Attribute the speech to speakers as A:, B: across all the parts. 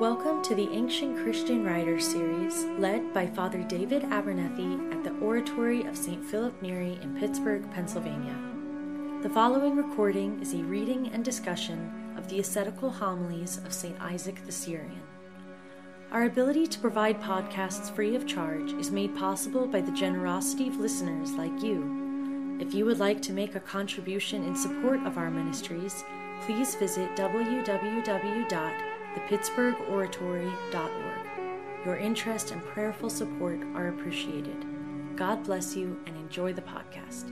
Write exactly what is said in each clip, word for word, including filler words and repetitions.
A: Welcome to the Ancient Christian Writers series, led by Father David Abernethy at the Oratory of Saint Philip Neri in Pittsburgh, Pennsylvania. The following recording is a reading and discussion of the ascetical homilies of Saint Isaac the Syrian. Our ability to provide podcasts free of charge is made possible by the generosity of listeners like you. If you would like to make a contribution in support of our ministries, please visit w w w dot the pittsburgh oratory dot org. Your interest and prayerful support are appreciated. God bless you and enjoy the podcast.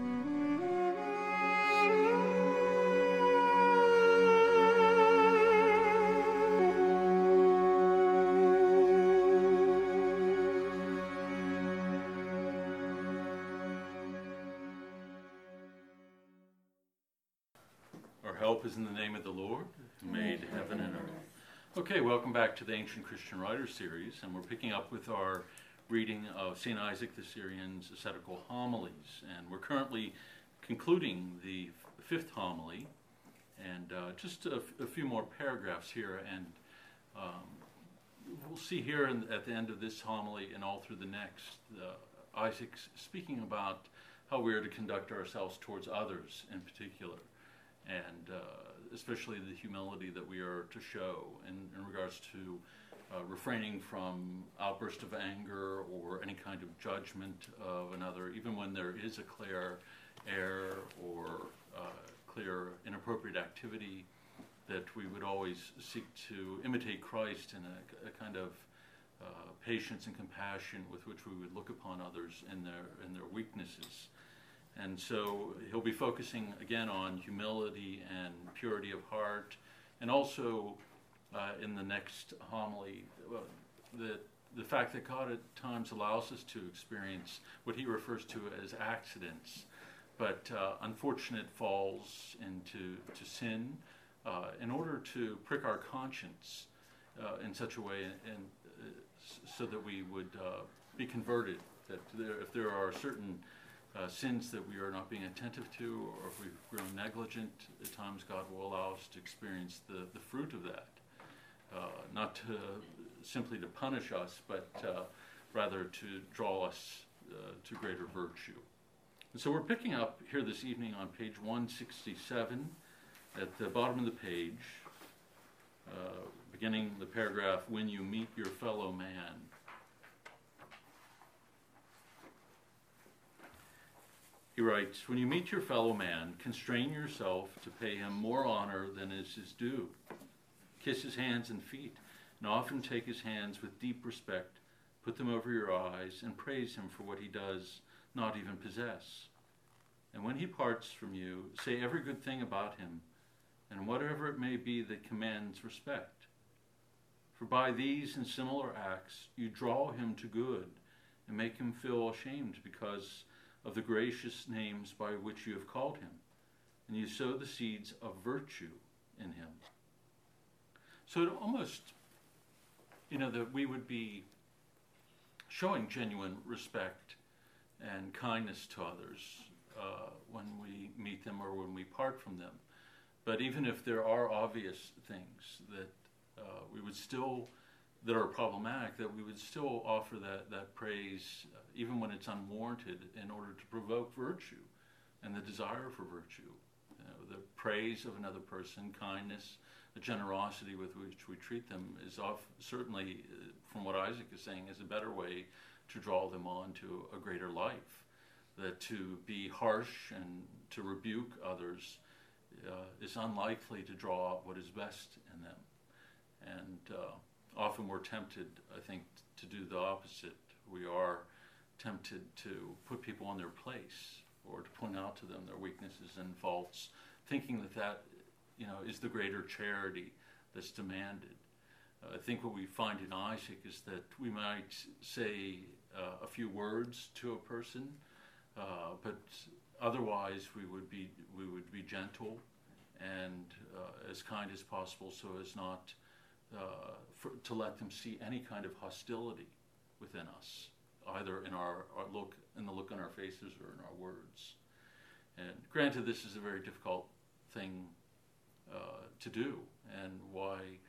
B: Our help is in the name of the Lord, who made heaven and earth. Okay, welcome back to the Ancient Christian Writers series, and we're picking up with our reading of Saint Isaac the Syrian's ascetical homilies, and we're currently concluding the fifth homily, and uh, just a, f- a few more paragraphs here, and um, we'll see here in, at the end of this homily and all through the next, uh, Isaac's speaking about how we are to conduct ourselves towards others in particular, and uh, especially the humility that we are to show in, in regards to uh, refraining from outburst of anger or any kind of judgment of another, even when there is a clear error or uh, clear inappropriate activity, that we would always seek to imitate Christ in a, a kind of uh, patience and compassion with which we would look upon others in their in their weaknesses. And so he'll be focusing again on humility and purity of heart, and also uh, in the next homily, uh, the, the fact that God at times allows us to experience what he refers to as accidents, but uh, unfortunate falls into to sin uh, in order to prick our conscience uh, in such a way and, uh, so that we would uh, be converted, that there, if there are certain Uh, sins that we are not being attentive to, or if we've grown negligent, at times God will allow us to experience the, the fruit of that. Uh, not to, simply to punish us, but uh, rather to draw us uh, to greater virtue. And so we're picking up here this evening on page one sixty-seven, at the bottom of the page, uh, beginning the paragraph, "When you meet your fellow man." He writes, "When you meet your fellow man, constrain yourself to pay him more honor than is his due. Kiss his hands and feet, and often take his hands with deep respect, put them over your eyes, and praise him for what he does not even possess. And when he parts from you, say every good thing about him, and whatever it may be that commands respect. For by these and similar acts you draw him to good, and make him feel ashamed because of the gracious names by which you have called him, and you sow the seeds of virtue in him." So it almost, you know, that we would be showing genuine respect and kindness to others uh, when we meet them or when we part from them. But even if there are obvious things that uh, we would still, that are problematic, that we would still offer that, that praise, uh, even when it's unwarranted, in order to provoke virtue and the desire for virtue. You know, the praise of another person, kindness, the generosity with which we treat them is off, certainly, uh, from what Isaac is saying, is a better way to draw them on to a greater life. That to be harsh and to rebuke others uh, is unlikely to draw out what is best in them. And uh, often we're tempted, I think, to do the opposite. We are tempted to put people in their place or to point out to them their weaknesses and faults, thinking that that, you know, is the greater charity that's demanded. Uh, I think what we find in Isaac is that we might say uh, a few words to a person, uh, but otherwise we would be we would be gentle and uh, as kind as possible, so as not Uh, for, to let them see any kind of hostility within us, either in our, our look, in the look on our faces or in our words. And granted, this is a very difficult thing uh, to do, and why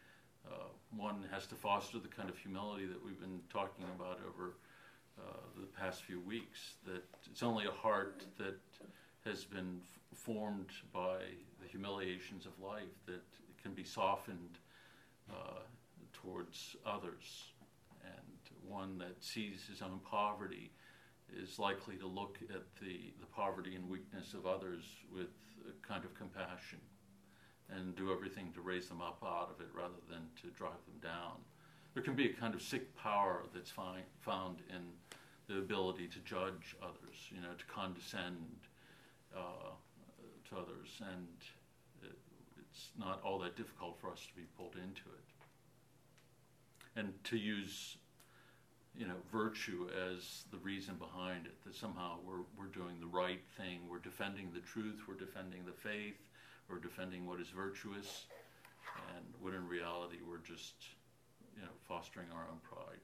B: Uh, one has to foster the kind of humility that we've been talking about over uh, the past few weeks, that it's only a heart that has been f- formed by the humiliations of life that can be softened uh, towards others. And one that sees his own poverty is likely to look at the, the poverty and weakness of others with a kind of compassion and do everything to raise them up out of it rather than to drive them down. There can be a kind of sick power that's fi- found in the ability to judge others, you know, to condescend uh, to others, and it, it's not all that difficult for us to be pulled into it. And to use, you know, virtue as the reason behind it, that somehow we're we're doing the right thing, we're defending the truth, we're defending the faith, we're defending what is virtuous, and when in reality we're just, you know, fostering our own pride.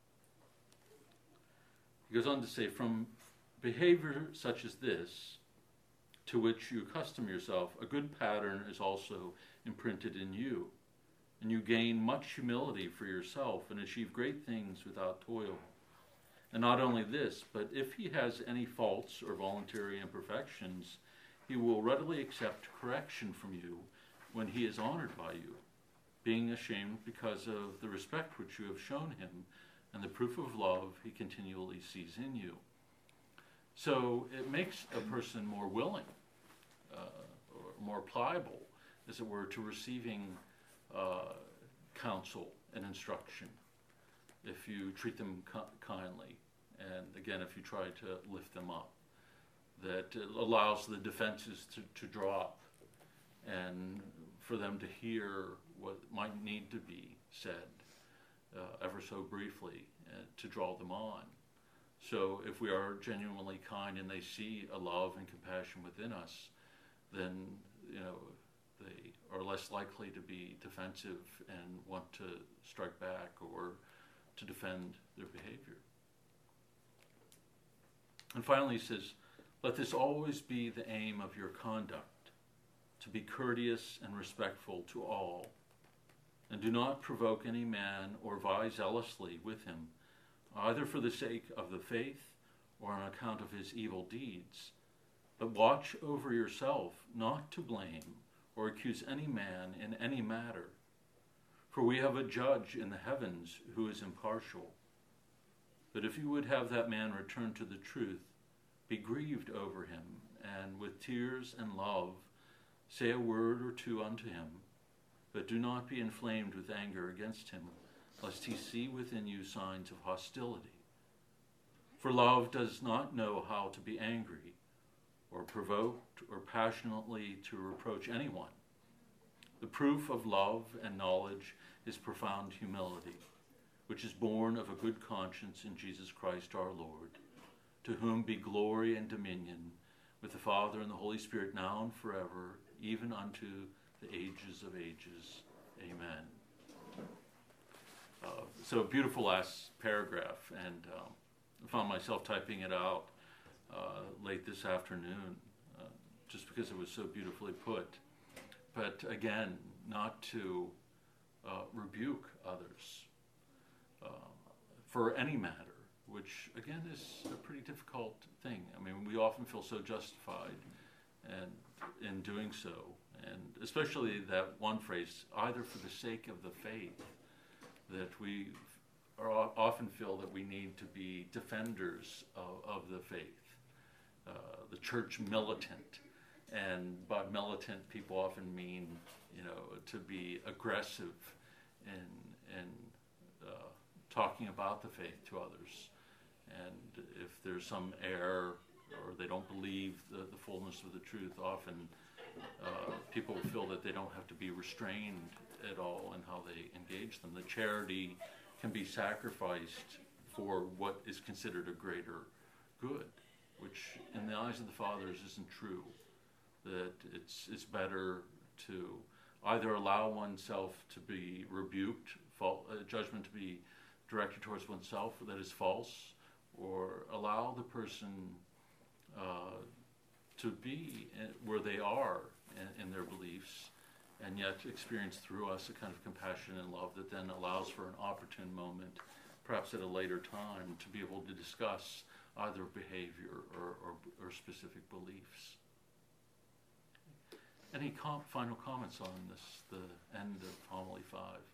B: He goes on to say, from behavior such as this, to which you accustom yourself, a good pattern is also imprinted in you, and you gain much humility for yourself and achieve great things without toil. And not only this, but if he has any faults or voluntary imperfections, he will readily accept correction from you when he is honored by you, being ashamed because of the respect which you have shown him and the proof of love he continually sees in you. So it makes a person more willing, uh, or more pliable, as it were, to receiving uh, counsel and instruction if you treat them ki- kindly, and again, if you try to lift them up. That it allows the defenses to, to drop and for them to hear what might need to be said uh, ever so briefly uh, to draw them on. So if we are genuinely kind and they see a love and compassion within us, then, you know, they are less likely to be defensive and want to strike back or to defend their behavior. And finally he says, let this always be the aim of your conduct, to be courteous and respectful to all, and do not provoke any man or vie zealously with him, either for the sake of the faith or on account of his evil deeds, but watch over yourself not to blame or accuse any man in any matter. For we have a judge in the heavens who is impartial. But if you would have that man return to the truth, be grieved over him, and with tears and love say a word or two unto him, but do not be inflamed with anger against him, lest he see within you signs of hostility. For love does not know how to be angry, or provoked, or passionately to reproach anyone. The proof of love and knowledge is profound humility, which is born of a good conscience in Jesus Christ our Lord, to whom be glory and dominion with the Father and the Holy Spirit now and forever, even unto the ages of ages. Amen. Uh, so a beautiful last paragraph, and um, I found myself typing it out uh, late this afternoon, uh, just because it was so beautifully put. But again, not to uh, rebuke others uh, for any matter, which again is a pretty difficult thing. I mean, we often feel so justified and in doing so, and especially that one phrase, either for the sake of the faith, that we are often feel that we need to be defenders of, of the faith, uh, the church militant. And by militant, people often mean, you know, to be aggressive in, in uh, talking about the faith to others. And if there's some error or they don't believe the, the fullness of the truth, often uh, people feel that they don't have to be restrained at all in how they engage them. The charity can be sacrificed for what is considered a greater good, which in the eyes of the fathers isn't true. That it's it's better to either allow oneself to be rebuked, fault, uh, judgment to be directed towards oneself that is false, or allow the person uh, to be in, where they are in, in their beliefs, and yet experience through us a kind of compassion and love that then allows for an opportune moment, perhaps at a later time, to be able to discuss either behavior or, or, or specific beliefs. Any com- final comments on this, the end of homily five?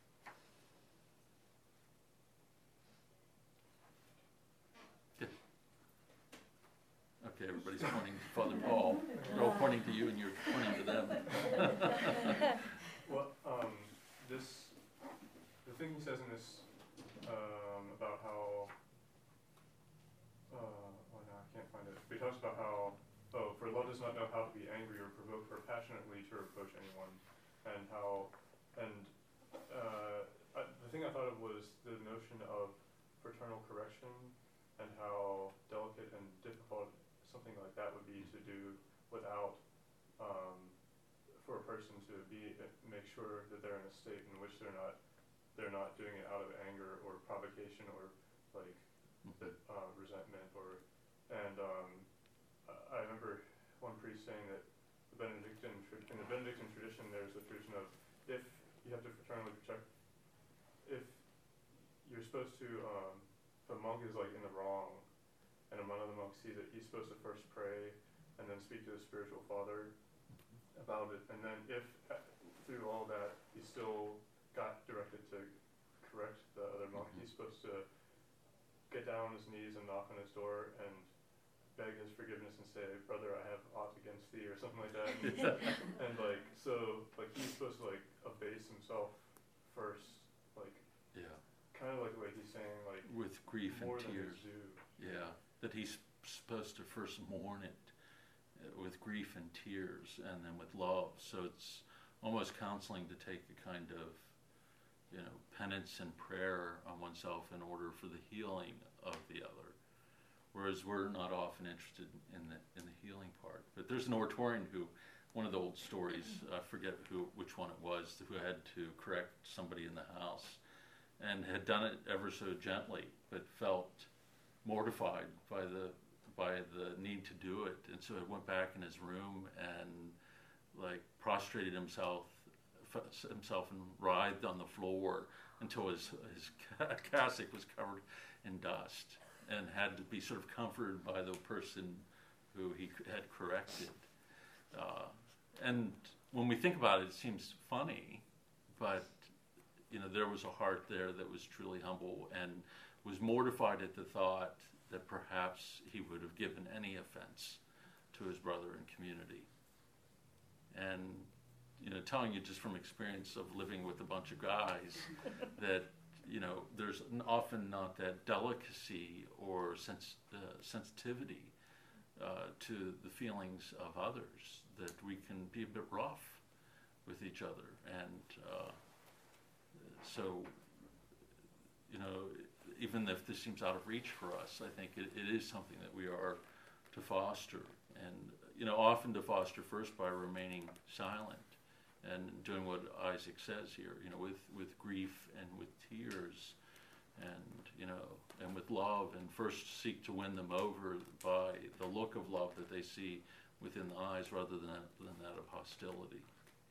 B: Yeah. Okay, everybody's pointing to Father Paul. They're all pointing to you and you're pointing to them.
C: Well, um, this, the thing he says in this, um, about how, uh, oh no, I can't find it. But he talks about how, oh, for love does not know how to be angry or provoke, or passionately to reproach anyone, and how, and uh, I, the thing I thought of was the notion of fraternal correction, and how delicate and difficult something like that would be to do without, um, for a person to be make sure that they're in a state in which they're not they're not doing it out of anger or provocation or like uh, resentment or and um, I remember one priest saying that the Benedictine in the Benedictine tradition there's a tradition of if you have to fraternally protect if you're supposed to um, if a monk is like in the wrong and one of the monks sees it, he's supposed to first pray and then speak to the spiritual father about it, and then if uh, through all that he still got directed to correct the other monk, mm-hmm. he's supposed to get down on his knees and knock on his door and beg his forgiveness and say, "Brother, I have aught against thee," or something like that. And like so, like he's supposed to like abase himself first, like
B: yeah,
C: kind of like the way he's saying like
B: with grief
C: more
B: and
C: than
B: tears.
C: his due.
B: Yeah, that he's supposed to first mourn it with grief and tears, and then with love. So it's almost counseling to take a kind of, you know, penance and prayer on oneself in order for the healing of the other. Whereas we're not often interested in the in the healing part. But there's an oratorian who, one of the old stories, I forget who which one it was, who had to correct somebody in the house, and had done it ever so gently, but felt mortified by the by the need to do it, and so he went back in his room and like prostrated himself himself and writhed on the floor until his his cassock was covered in dust, and had to be sort of comforted by the person who he had corrected. Uh, and when we think about it, it seems funny, but you know there was a heart there that was truly humble and was mortified at the thought that perhaps he would have given any offense to his brother and community. And, you know, telling you just from experience of living with a bunch of guys that, you know, there's often not that delicacy or sens- uh, sensitivity uh, to the feelings of others, that we can be a bit rough with each other. And uh, so, you know, even if this seems out of reach for us, I think it, it is something that we are to foster. And, you know, often to foster first by remaining silent and doing what Isaac says here, you know, with, with grief and with tears and, you know, and with love, and first seek to win them over by the look of love that they see within the eyes rather than that, than that of hostility.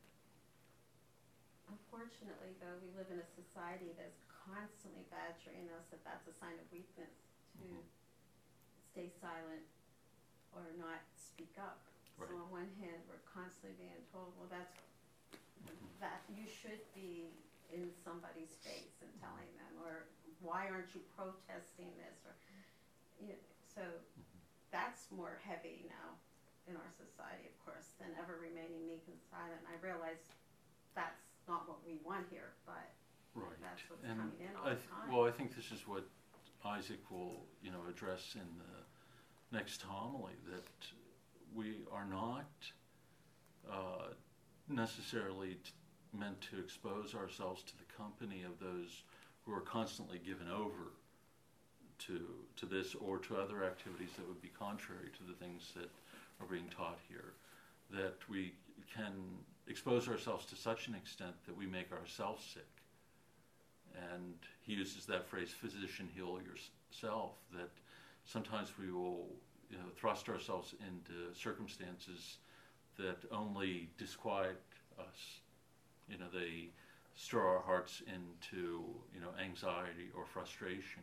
D: Unfortunately, though, we live in a society that's constantly badgering us that that's a sign of weakness to mm-hmm. stay silent or not speak up. Right. So on one hand, we're constantly being told, well, that's mm-hmm. that you should be in somebody's face and telling them, or why aren't you protesting this? Or you know, so mm-hmm. that's more heavy now in our society, of course, than ever remaining meek and silent. I realize that's not what we want here, but
B: right.
D: that's what's
B: and
D: coming in all
B: I
D: th-
B: the
D: time.
B: Well, I think this is what Isaac will, you know, address in the next homily, that we are not uh, necessarily t- meant to expose ourselves to the company of those who are constantly given over to to this or to other activities that would be contrary to the things that are being taught here. That we can expose ourselves to such an extent that we make ourselves sick. And he uses that phrase, physician, heal yourself, that sometimes we will, you know, thrust ourselves into circumstances that only disquiet us You know, they stir our hearts into, you know, anxiety or frustration.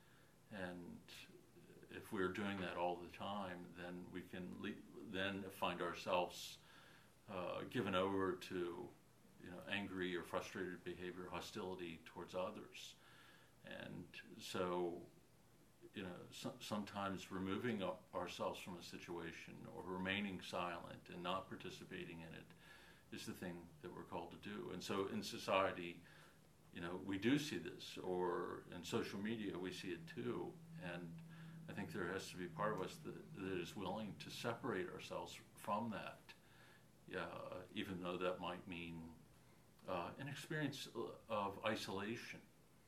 B: And if we're doing that all the time, then we can le- then find ourselves uh, given over to, you know, angry or frustrated behavior, hostility towards others. And so, you know, so, sometimes removing ourselves from a situation or remaining silent and not participating in it is the thing that we're called to do. And so in society, you know, we do see this, or in social media we see it too. And I think there has to be part of us that, that is willing to separate ourselves from that, uh, even though that might mean uh, an experience of isolation.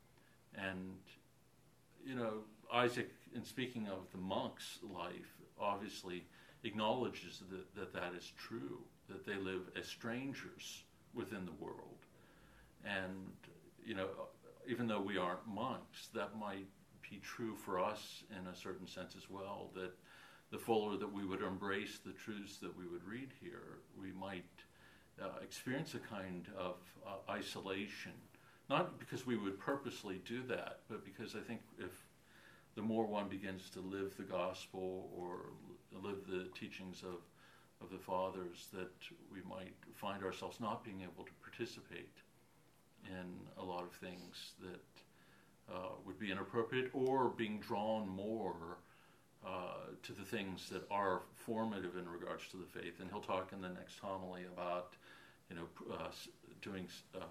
B: And, you know, Isaac, in speaking of the monk's life, obviously acknowledges that, that that is true, that they live as strangers within the world. And, you know, even though we aren't monks, that might be true for us in a certain sense as well, that the fuller that we would embrace the truths that we would read here, we might uh, experience a kind of uh, isolation. Not because we would purposely do that, but because I think if the more one begins to live the gospel or live the teachings of, of the fathers, that we might find ourselves not being able to participate in a lot of things that uh, would be inappropriate, or being drawn more uh, to the things that are formative in regards to the faith. And he'll talk in the next homily about, you know, uh, doing uh,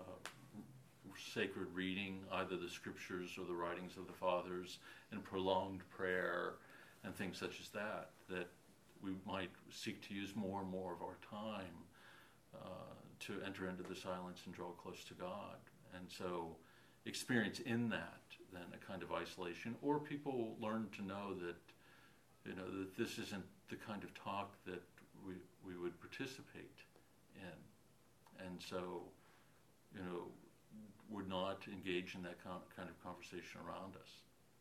B: sacred reading, either the scriptures or the writings of the fathers, and prolonged prayer and things such as that, that we might seek to use more and more of our time uh, to enter into the silence and draw close to God. And so experience in that then a kind of isolation, or people learn to know that, you know, that this isn't the kind of talk that we we would participate in. And so, you know, would not engage in that kind of conversation around us.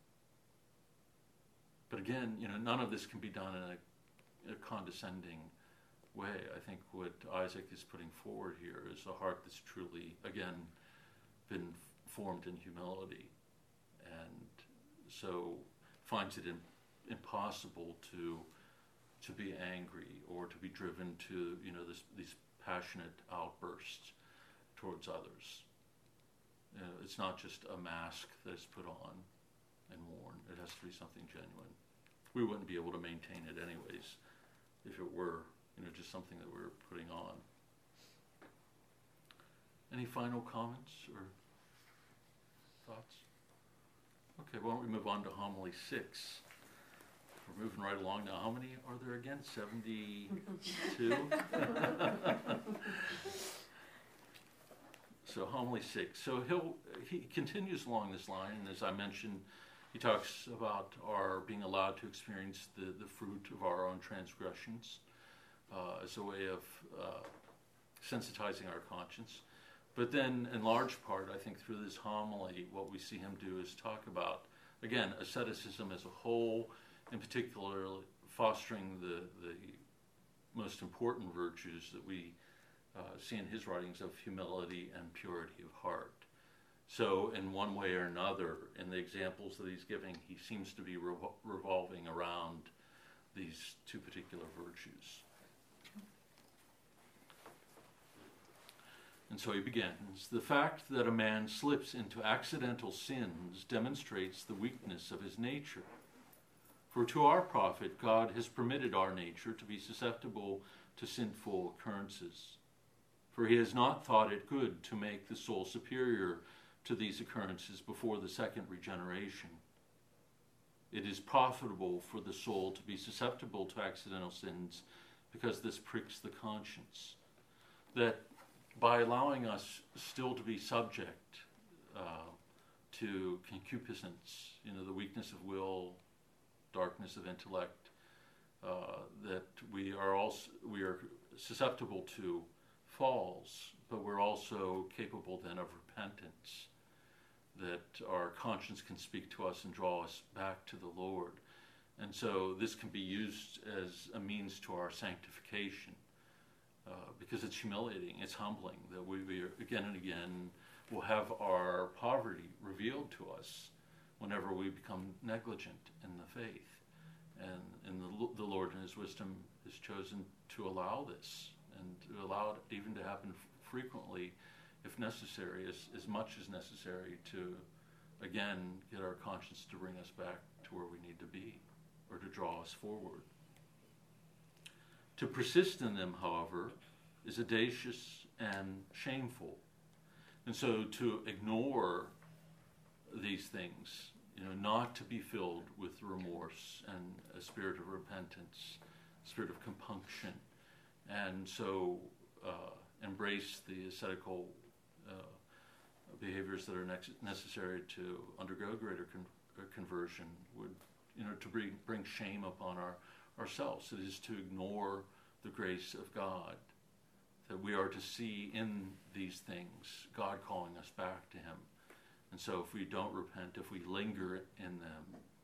B: But again, you know, none of this can be done in a, a condescending way. I think what Isaac is putting forward here is a heart that's truly, again, been formed in humility, and so finds it in, impossible to to be angry or to be driven to, you know, this, these passionate outbursts towards others. You know, it's not just a mask that's put on and worn. It has to be something genuine. We wouldn't be able to maintain it anyways if it were, you know, just something that we were putting on. Any final comments or thoughts? Okay, why don't we move on to homily six. We're moving right along now. How many are there again? seventy-two? So homily six. So he'll he continues along this line, and as I mentioned, he talks about our being allowed to experience the, the fruit of our own transgressions uh, as a way of uh, sensitizing our conscience. But then, in large part, I think through this homily, what we see him do is talk about, again, asceticism as a whole, in particular fostering the, the most important virtues that we uh, see in his writings of humility and purity of heart. So in one way or another, in the examples that he's giving, he seems to be revol- revolving around these two particular virtues. And so he begins, the fact that a man slips into accidental sins demonstrates the weakness of his nature. For to our profit, God has permitted our nature to be susceptible to sinful occurrences. For he has not thought it good to make the soul superior to these occurrences before the second regeneration. It is profitable for the soul to be susceptible to accidental sins because this pricks the conscience. That by allowing us still to be subject uh, to concupiscence, you know, the weakness of will, darkness of intellect, uh, that we are also we are susceptible to falls, but we're also capable then of repentance, that our conscience can speak to us and draw us back to the Lord. And so this can be used as a means to our sanctification. uh, because it's humiliating, it's humbling that we, we again and again will have our poverty revealed to us whenever we become negligent in the faith. And, and the, the Lord in his wisdom has chosen to allow this, and to allow it even to happen f- frequently, if necessary, as, as much as necessary to, again, get our conscience to bring us back to where we need to be, or to draw us forward. To persist in them, however, is audacious and shameful. And so to ignore these things, you know, not to be filled with remorse and a spirit of repentance, spirit of compunction, and so uh, embrace the ascetical uh, behaviors that are nex- necessary to undergo greater con- uh, conversion would, you know, to bring, bring shame upon our ourselves. It is to ignore the grace of God, that we are to see in these things God calling us back to him. And so if we don't repent, if we linger in them,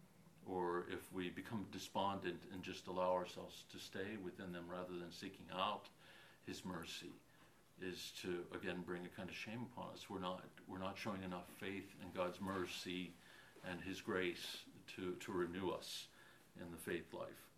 B: or if we become despondent and just allow ourselves to stay within them rather than seeking out his mercy, is to, again, bring a kind of shame upon us. We're not, we're not showing enough faith in God's mercy and his grace to, to renew us in the faith life.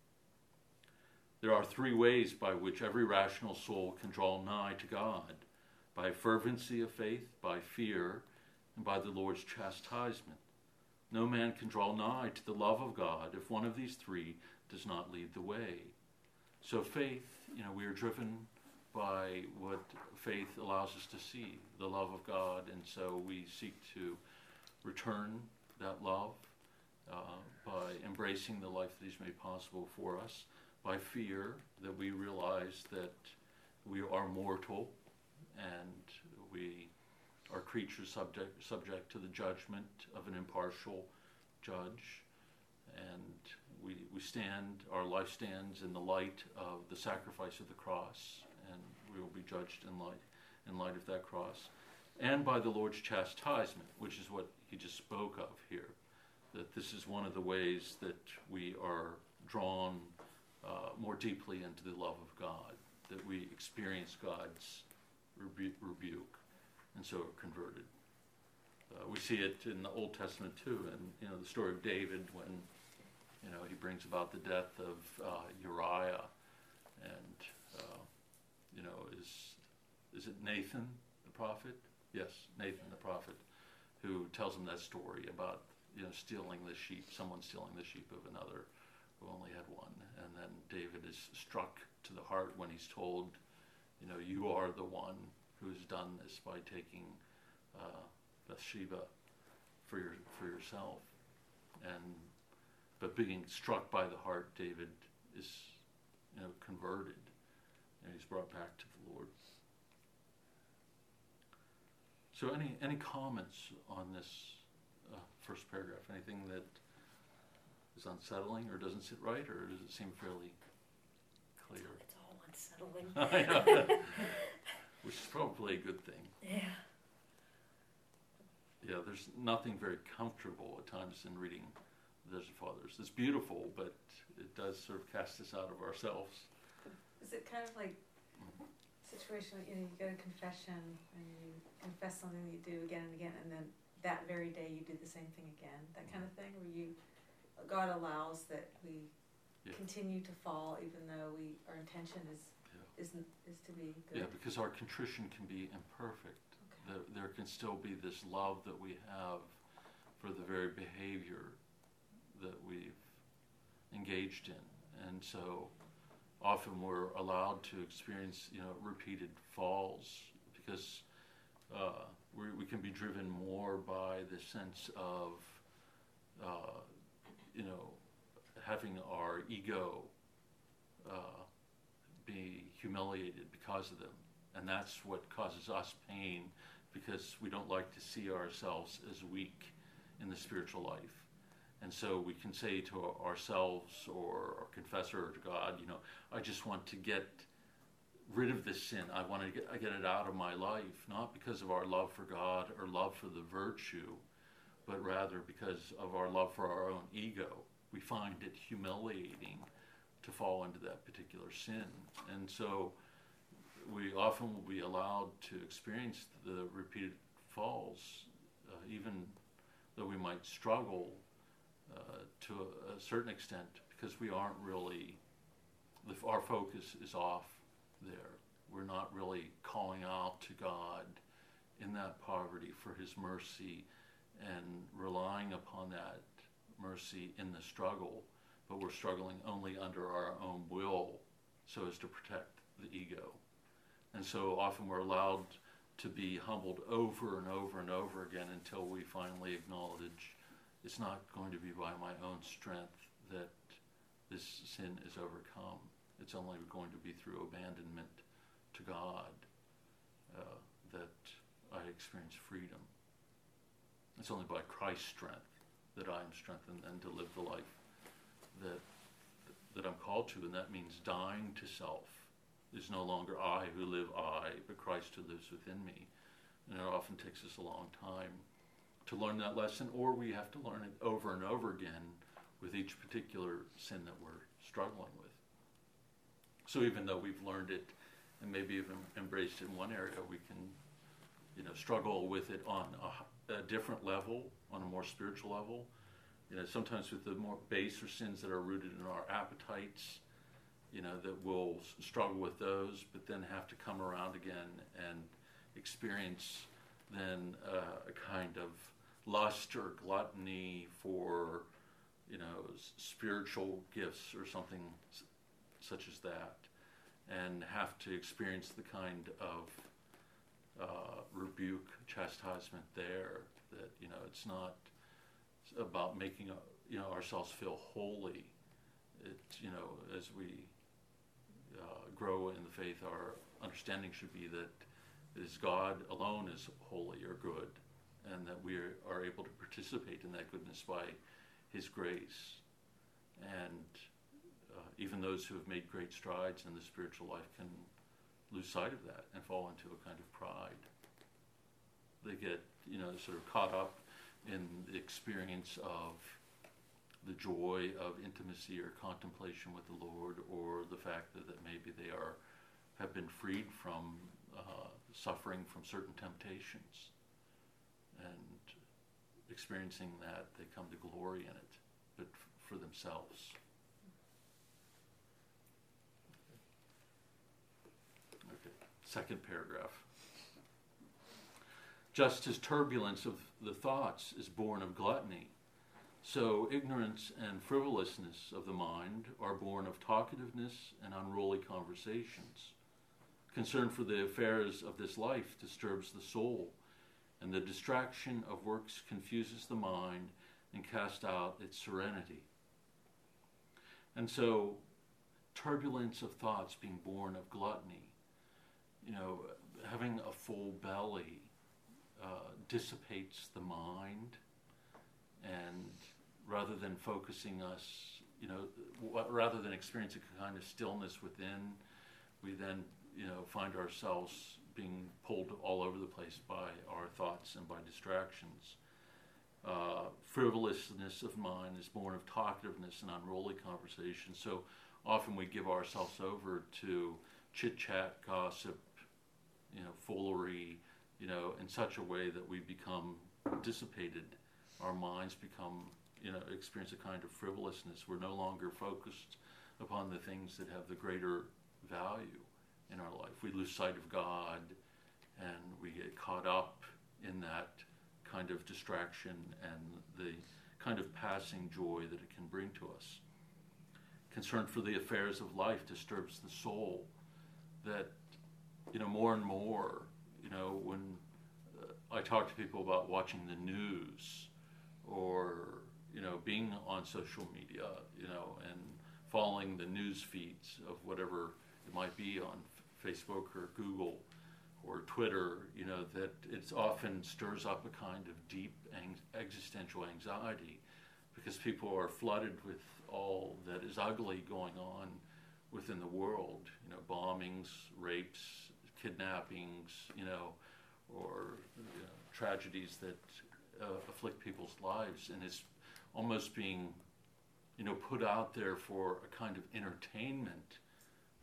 B: There are three ways by which every rational soul can draw nigh to God: by fervency of faith, by fear, and by the Lord's chastisement. No man can draw nigh to the love of God if one of these three does not lead the way. So faith, you know, we are driven by what faith allows us to see, the love of God, and so we seek to return that love uh, by embracing the life that he's made possible for us. By fear, that we realize that we are mortal and we are creatures subject subject to the judgment of an impartial judge, and we we stand, our life stands in the light of the sacrifice of the cross, and we will be judged in light in light of that cross. And by the Lord's chastisement, which is what he just spoke of here, that this is one of the ways that we are drawn uh, more deeply into the love of God, that we experience God's rebu- rebuke, and so are converted. Uh, we see it in the Old Testament too, and you know the story of David when you know he brings about the death of uh, Uriah, and uh, you know is is it Nathan the prophet? Yes, Nathan the prophet, who tells him that story about you know stealing the sheep, someone stealing the sheep of another who only had one, and then David is struck to the heart when he's told, you know, you are the one who's done this by taking uh, Bathsheba for your for yourself, and but being struck by the heart, David is, you know, converted, and he's brought back to the Lord. So, any any comments on this uh, first paragraph? Anything that is unsettling or doesn't sit right, or does it seem fairly clear?
A: It's all unsettling.
B: I know. Which is probably a good thing.
A: Yeah.
B: Yeah, there's nothing very comfortable at times in reading the Desert Fathers. It's beautiful, but it does sort of cast us out of ourselves.
E: Is it kind of like a situation, you know, you go to confession and you confess something that you do again and again, and then that very day you do the same thing again, that kind of thing, where you, God allows that we
B: Yeah.
E: continue to fall even though we, our intention is
B: Yeah.
E: isn't is to be good.
B: Yeah, because our contrition can be imperfect.
E: Okay.
B: There, there can still be this love that we have for the very behavior that we've engaged in. And so often we're allowed to experience, you know, repeated falls because uh, we, we can be driven more by the sense of, uh, you know, having our ego uh, be humiliated because of them. And that's what causes us pain, because we don't like to see ourselves as weak in the spiritual life. And so we can say to ourselves or our confessor or to God, you know, I just want to get rid of this sin. I want to get, I get it out of my life, not because of our love for God or love for the virtue, but rather because of our love for our own ego. We find it humiliating to fall into that particular sin. And so we often will be allowed to experience the repeated falls, uh, even though we might struggle uh, to a, a certain extent, because we aren't really, the, our focus is off there. We're not really calling out to God in that poverty for his mercy and relying upon that mercy in the struggle, but we're struggling only under our own will so as to protect the ego. And so often we're allowed to be humbled over and over and over again until we finally acknowledge it's not going to be by my own strength that this sin is overcome. It's only going to be through abandonment to God uh, that I experience freedom. It's only by Christ's strength that I am strengthened and to live the life that that I'm called to, and that means dying to self. It's no longer I who live I, but Christ who lives within me. And it often takes us a long time to learn that lesson, or we have to learn it over and over again with each particular sin that we're struggling with. So even though we've learned it and maybe even embraced it in one area, we can, you know, struggle with it on a, a different level, on a more spiritual level. You know, sometimes with the more baser sins that are rooted in our appetites, you know, that we'll struggle with those, but then have to come around again and experience then uh, a kind of lust or gluttony for, you know, s- spiritual gifts or something s- such as that, and have to experience the kind of uh, rebuke, chastisement there, that, you know, it's not about making, you know, ourselves feel holy. It's, you know, as we uh, grow in the faith, our understanding should be that it is God alone is holy or good, and that we are, are able to participate in that goodness by his grace. And uh, even those who have made great strides in the spiritual life can lose sight of that and fall into a kind of pride. They get, you know, sort of caught up in the experience of the joy of intimacy or contemplation with the Lord, or the fact that, that maybe they are have been freed from uh, suffering from certain temptations, and experiencing that they come to glory in it, but f- for themselves. Okay, second paragraph. Just as turbulence of the thoughts is born of gluttony, so ignorance and frivolousness of the mind are born of talkativeness and unruly conversations. Concern for the affairs of this life disturbs the soul, and the distraction of works confuses the mind and casts out its serenity. And so, turbulence of thoughts being born of gluttony, you know, having a full belly uh, dissipates the mind, and rather than focusing us, you know, w- rather than experiencing a kind of stillness within, we then, you know, find ourselves being pulled all over the place by our thoughts and by distractions. Uh, frivolousness of mind is born of talkativeness and unruly conversation. So often we give ourselves over to chit-chat, gossip, you know, foolery, you know, in such a way that we become dissipated. Our minds become, you know, experience a kind of frivolousness. We're no longer focused upon the things that have the greater value in our life. We lose sight of God, and we get caught up in that kind of distraction and the kind of passing joy that it can bring to us. Concern for the affairs of life disturbs the soul, that, you know, more and more, you know, when uh, I talk to people about watching the news, or, you know, being on social media, you know, and following the news feeds of whatever it might be on Facebook or Google or Twitter, you know, that it often stirs up a kind of deep ang- existential anxiety, because people are flooded with all that is ugly going on within the world, you know, bombings, rapes, kidnappings, you know, or you know, tragedies that uh, afflict people's lives, and it's almost being, you know, put out there for a kind of entertainment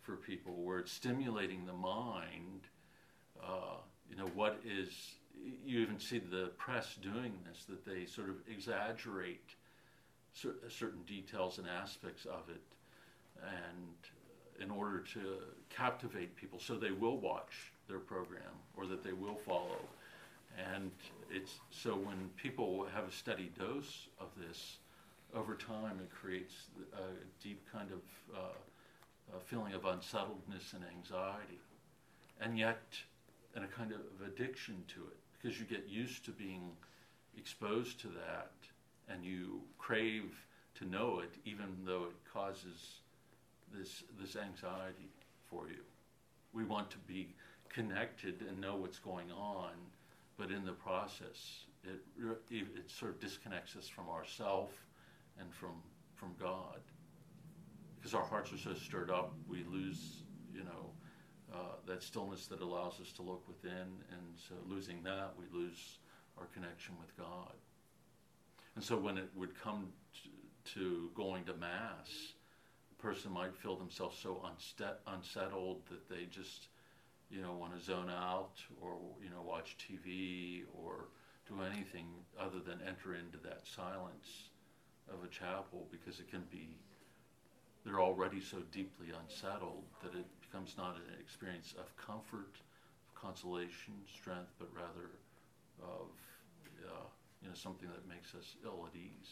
B: for people, where it's stimulating the mind. Uh, you know, what is, you even see the press doing this, that they sort of exaggerate cer- certain details and aspects of it, and in order to captivate people so they will watch their program or that they will follow. And it's so when people have a steady dose of this, over time it creates a deep kind of uh, a feeling of unsettledness and anxiety, and yet and a kind of addiction to it, because you get used to being exposed to that, and you crave to know it, even though it causes this this anxiety for you. We want to be connected and know what's going on, but in the process, it it sort of disconnects us from ourself and from from God, because our hearts are so stirred up, we lose, you know, uh, that stillness that allows us to look within, and so losing that, we lose our connection with God. And so when it would come to, to going to Mass, a person might feel themselves so unst- unsettled that they just, you know, want to zone out, or, you know, watch T V or do anything other than enter into that silence of a chapel, because it can be, they're already so deeply unsettled that it becomes not an experience of comfort, of consolation, strength, but rather of, uh, you know, something that makes us ill at ease.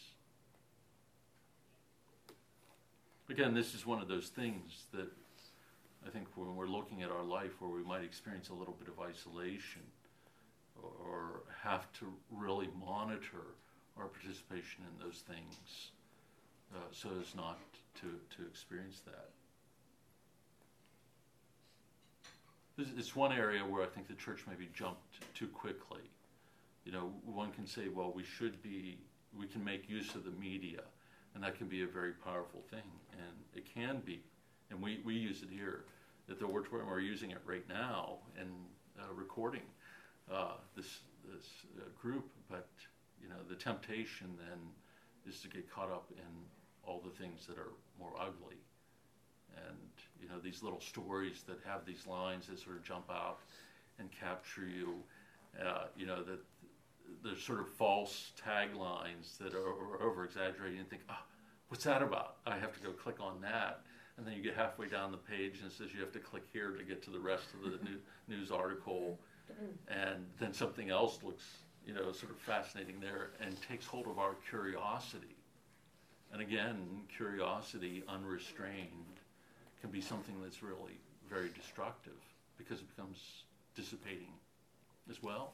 B: Again, this is one of those things that I think when we're looking at our life where we might experience a little bit of isolation, or have to really monitor our participation in those things uh, so as not to, to experience that. It's one area where I think the church maybe jumped too quickly. You know, one can say, well, we should be, we can make use of the media, and that can be a very powerful thing, and it can be, and we, we use it here at the Oratorium. We're using it right now and uh, recording uh, this this uh, group, but you know, the temptation then is to get caught up in all the things that are more ugly, and you know, these little stories that have these lines that sort of jump out and capture you. Uh, you know, that there's sort of false taglines that are, are over exaggerated, and think, oh, what's that about? I have to go click on that. And then you get halfway down the page and it says you have to click here to get to the rest of the new, news article. And then something else looks, you know, sort of fascinating there and takes hold of our curiosity. And again, curiosity unrestrained can be something that's really very destructive, because it becomes dissipating as well.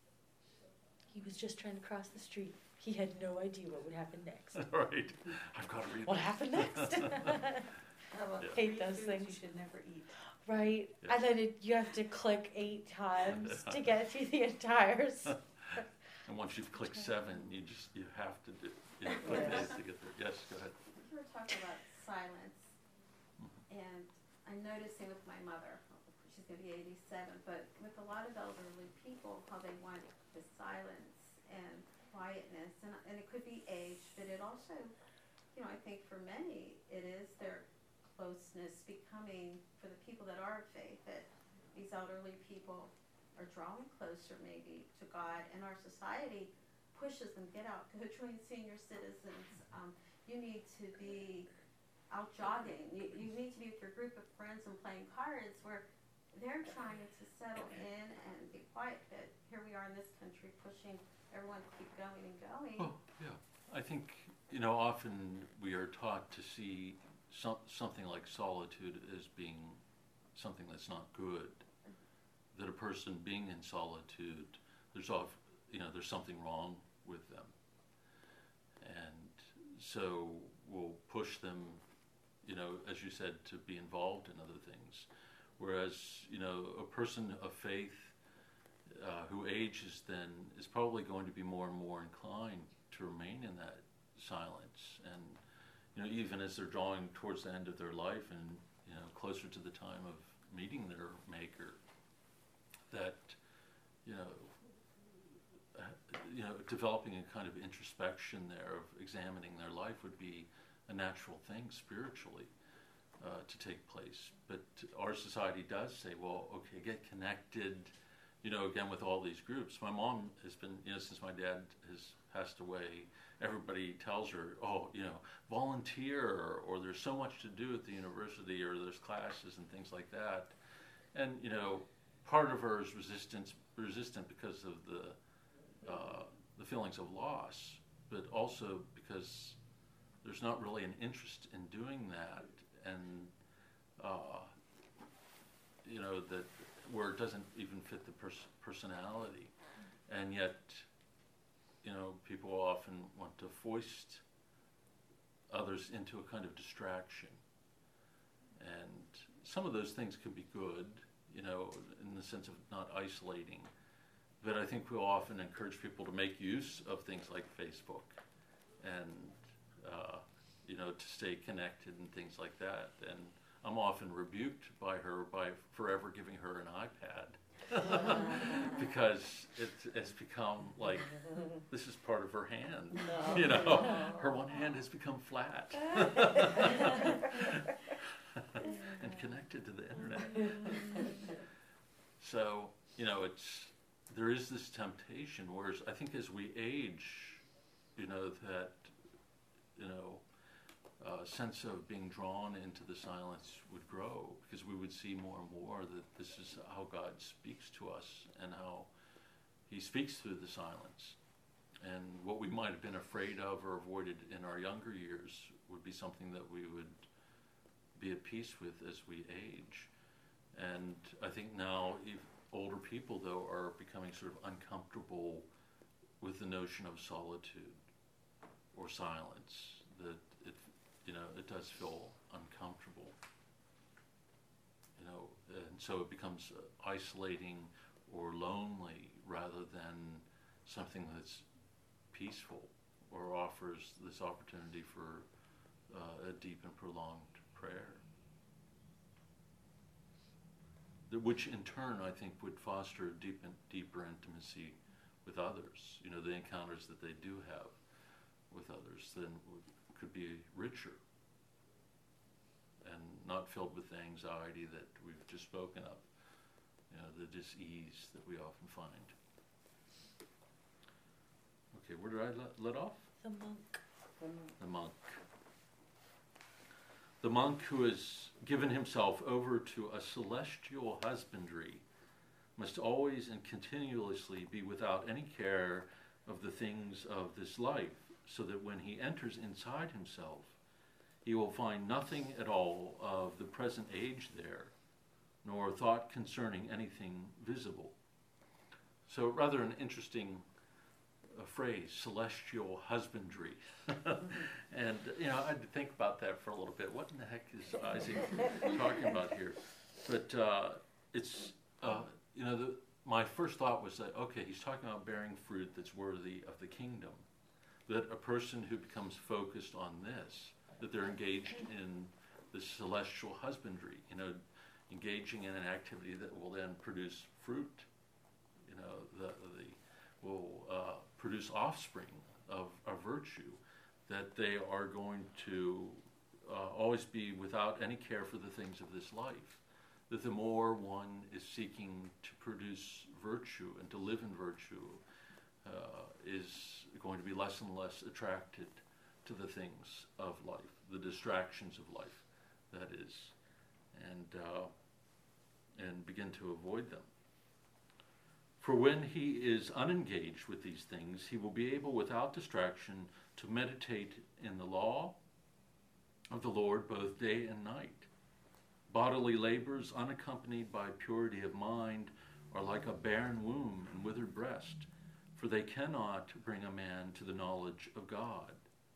A: He was just trying to cross the street. He had no idea what would happen next.
B: Right. I've got to read
A: What
B: this.
A: happened next?
E: Oh,
B: Yeah.
A: Hate those
E: foods
A: things.
E: you should never eat.
A: Right.
B: Yes.
A: And then it, you have to click eight times to get through the entire. s-
B: And once you've clicked seven, you just, you have to do, you know, click
E: Yes.
B: eight to get there. Yes, go ahead.
D: You were talking about silence, and I'm noticing with my mother, she's gonna be eighty-seven, but with a lot of elderly people, how they want the silence and quietness, and, and it could be age, but it also, you know, I think for many, it is their closeness becoming, for the people that are of faith, that these elderly people are drawing closer maybe to God, and our society pushes them, get out, go join senior citizens, um, you need to be out jogging, you, you need to be with your group of friends and playing cards, where they're trying to settle in and be quiet, but here we are in this country pushing everyone to keep going and going.
B: Oh, yeah. I think, you know, often we are taught to see some, something like solitude as being something that's not good. That a person being in solitude, there's off, you know, there's something wrong with them. And so we'll push them, you know, as you said, to be involved in other things. Whereas, you know, a person of faith uh, who ages then is probably going to be more and more inclined to remain in that silence. And, you know, even as they're drawing towards the end of their life and, you know, closer to the time of meeting their Maker, that, you know, uh, you know, developing a kind of introspection there of examining their life would be a natural thing spiritually. uh, to take place. But our society does say, well, okay, get connected, you know, again with all these groups. My mom has been, you know, since my dad has passed away, everybody tells her, oh, you know, volunteer, or, or there's so much to do at the university, or there's classes and things like that. And, you know, part of her is resistance, resistant because of the, uh, the feelings of loss, but also because there's not really an interest in doing that, and uh, you know, that where it doesn't even fit the pers- personality, and yet, you know, people often want to foist others into a kind of distraction, and some of those things can be good, you know, in the sense of not isolating. But I think we'll often encourage people to make use of things like Facebook and, uh, you know, to stay connected and things like that. And I'm often rebuked by her by forever giving her an iPad because it's, it's become like, this is part of her hand.
F: No.
B: You know, her one hand has become flat and connected to the internet. So, you know, it's, there is this temptation, whereas I think as we age, you know, that, you know, uh, sense of being drawn into the silence would grow, because we would see more and more that this is how God speaks to us and how he speaks through the silence. And what we might have been afraid of or avoided in our younger years would be something that we would be at peace with as we age. And I think now, if older people, though, are becoming sort of uncomfortable with the notion of solitude or silence, that it, you know, it does feel uncomfortable. You know, and so it becomes isolating or lonely rather than something that's peaceful or offers this opportunity for uh, a deep and prolonged prayer. Which in turn, I think, would foster a deep and deeper intimacy with others. You know, the encounters that they do have with others then would, could be richer and not filled with the anxiety that we've just spoken of, you know, the dis-ease that we often find. Okay, where did I let, let off?
A: The monk.
B: The monk. The monk who has given himself over to a celestial husbandry must always and continuously be without any care of the things of this life, so that when he enters inside himself, he will find nothing at all of the present age there, nor thought concerning anything visible. So rather an interesting uh, phrase, celestial husbandry. And, you know, I had to think about that for a little bit. What in the heck is Isaac talking about here? But uh, it's, uh, you know, the, my first thought was that, okay, he's talking about bearing fruit that's worthy of the kingdom. That a person who becomes focused on this, that they're engaged in the celestial husbandry, you know, engaging in an activity that will then produce fruit, you know, the, the will uh, produce offspring of, of virtue, that they are going to uh, always be without any care for the things of this life. That the more one is seeking to produce virtue and to live in virtue, uh, is going to be less and less attracted to the things of life, the distractions of life, that is, and uh, and begin to avoid them. For when he is unengaged with these things, he will be able without distraction to meditate in the law of the Lord both day and night. Bodily labors unaccompanied by purity of mind are like a barren womb and withered breast, for they cannot bring a man to the knowledge of God.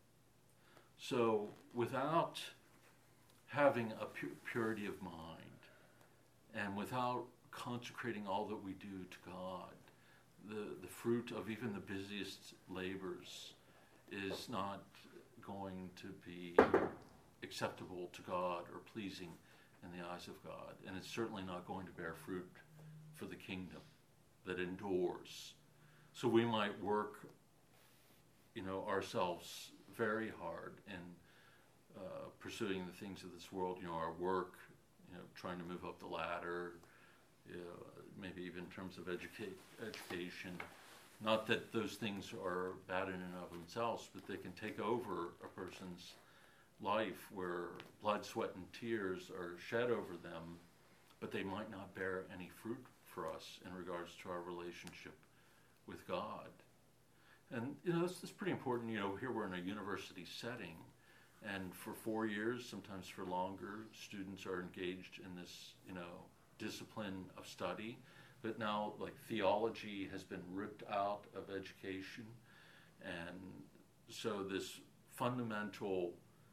B: So without having a pu- purity of mind, and without consecrating all that we do to God, the, the fruit of even the busiest labors is not going to be acceptable to God or pleasing in the eyes of God. And it's certainly not going to bear fruit for the kingdom that endures. So we might work, you know, ourselves very hard in uh, pursuing the things of this world, you know, our work, you know, trying to move up the ladder, you know, maybe even in terms of educate, education. Not that those things are bad in and of themselves, but they can take over a person's life where blood, sweat, and tears are shed over them, but they might not bear any fruit for us in regards to our relationship with God. And, you know, this is pretty important. You know, here we're in a university setting, and for four years, sometimes for longer, students are engaged in this, you know, discipline of study. But now, like, theology has been ripped out of education, and so this fundamental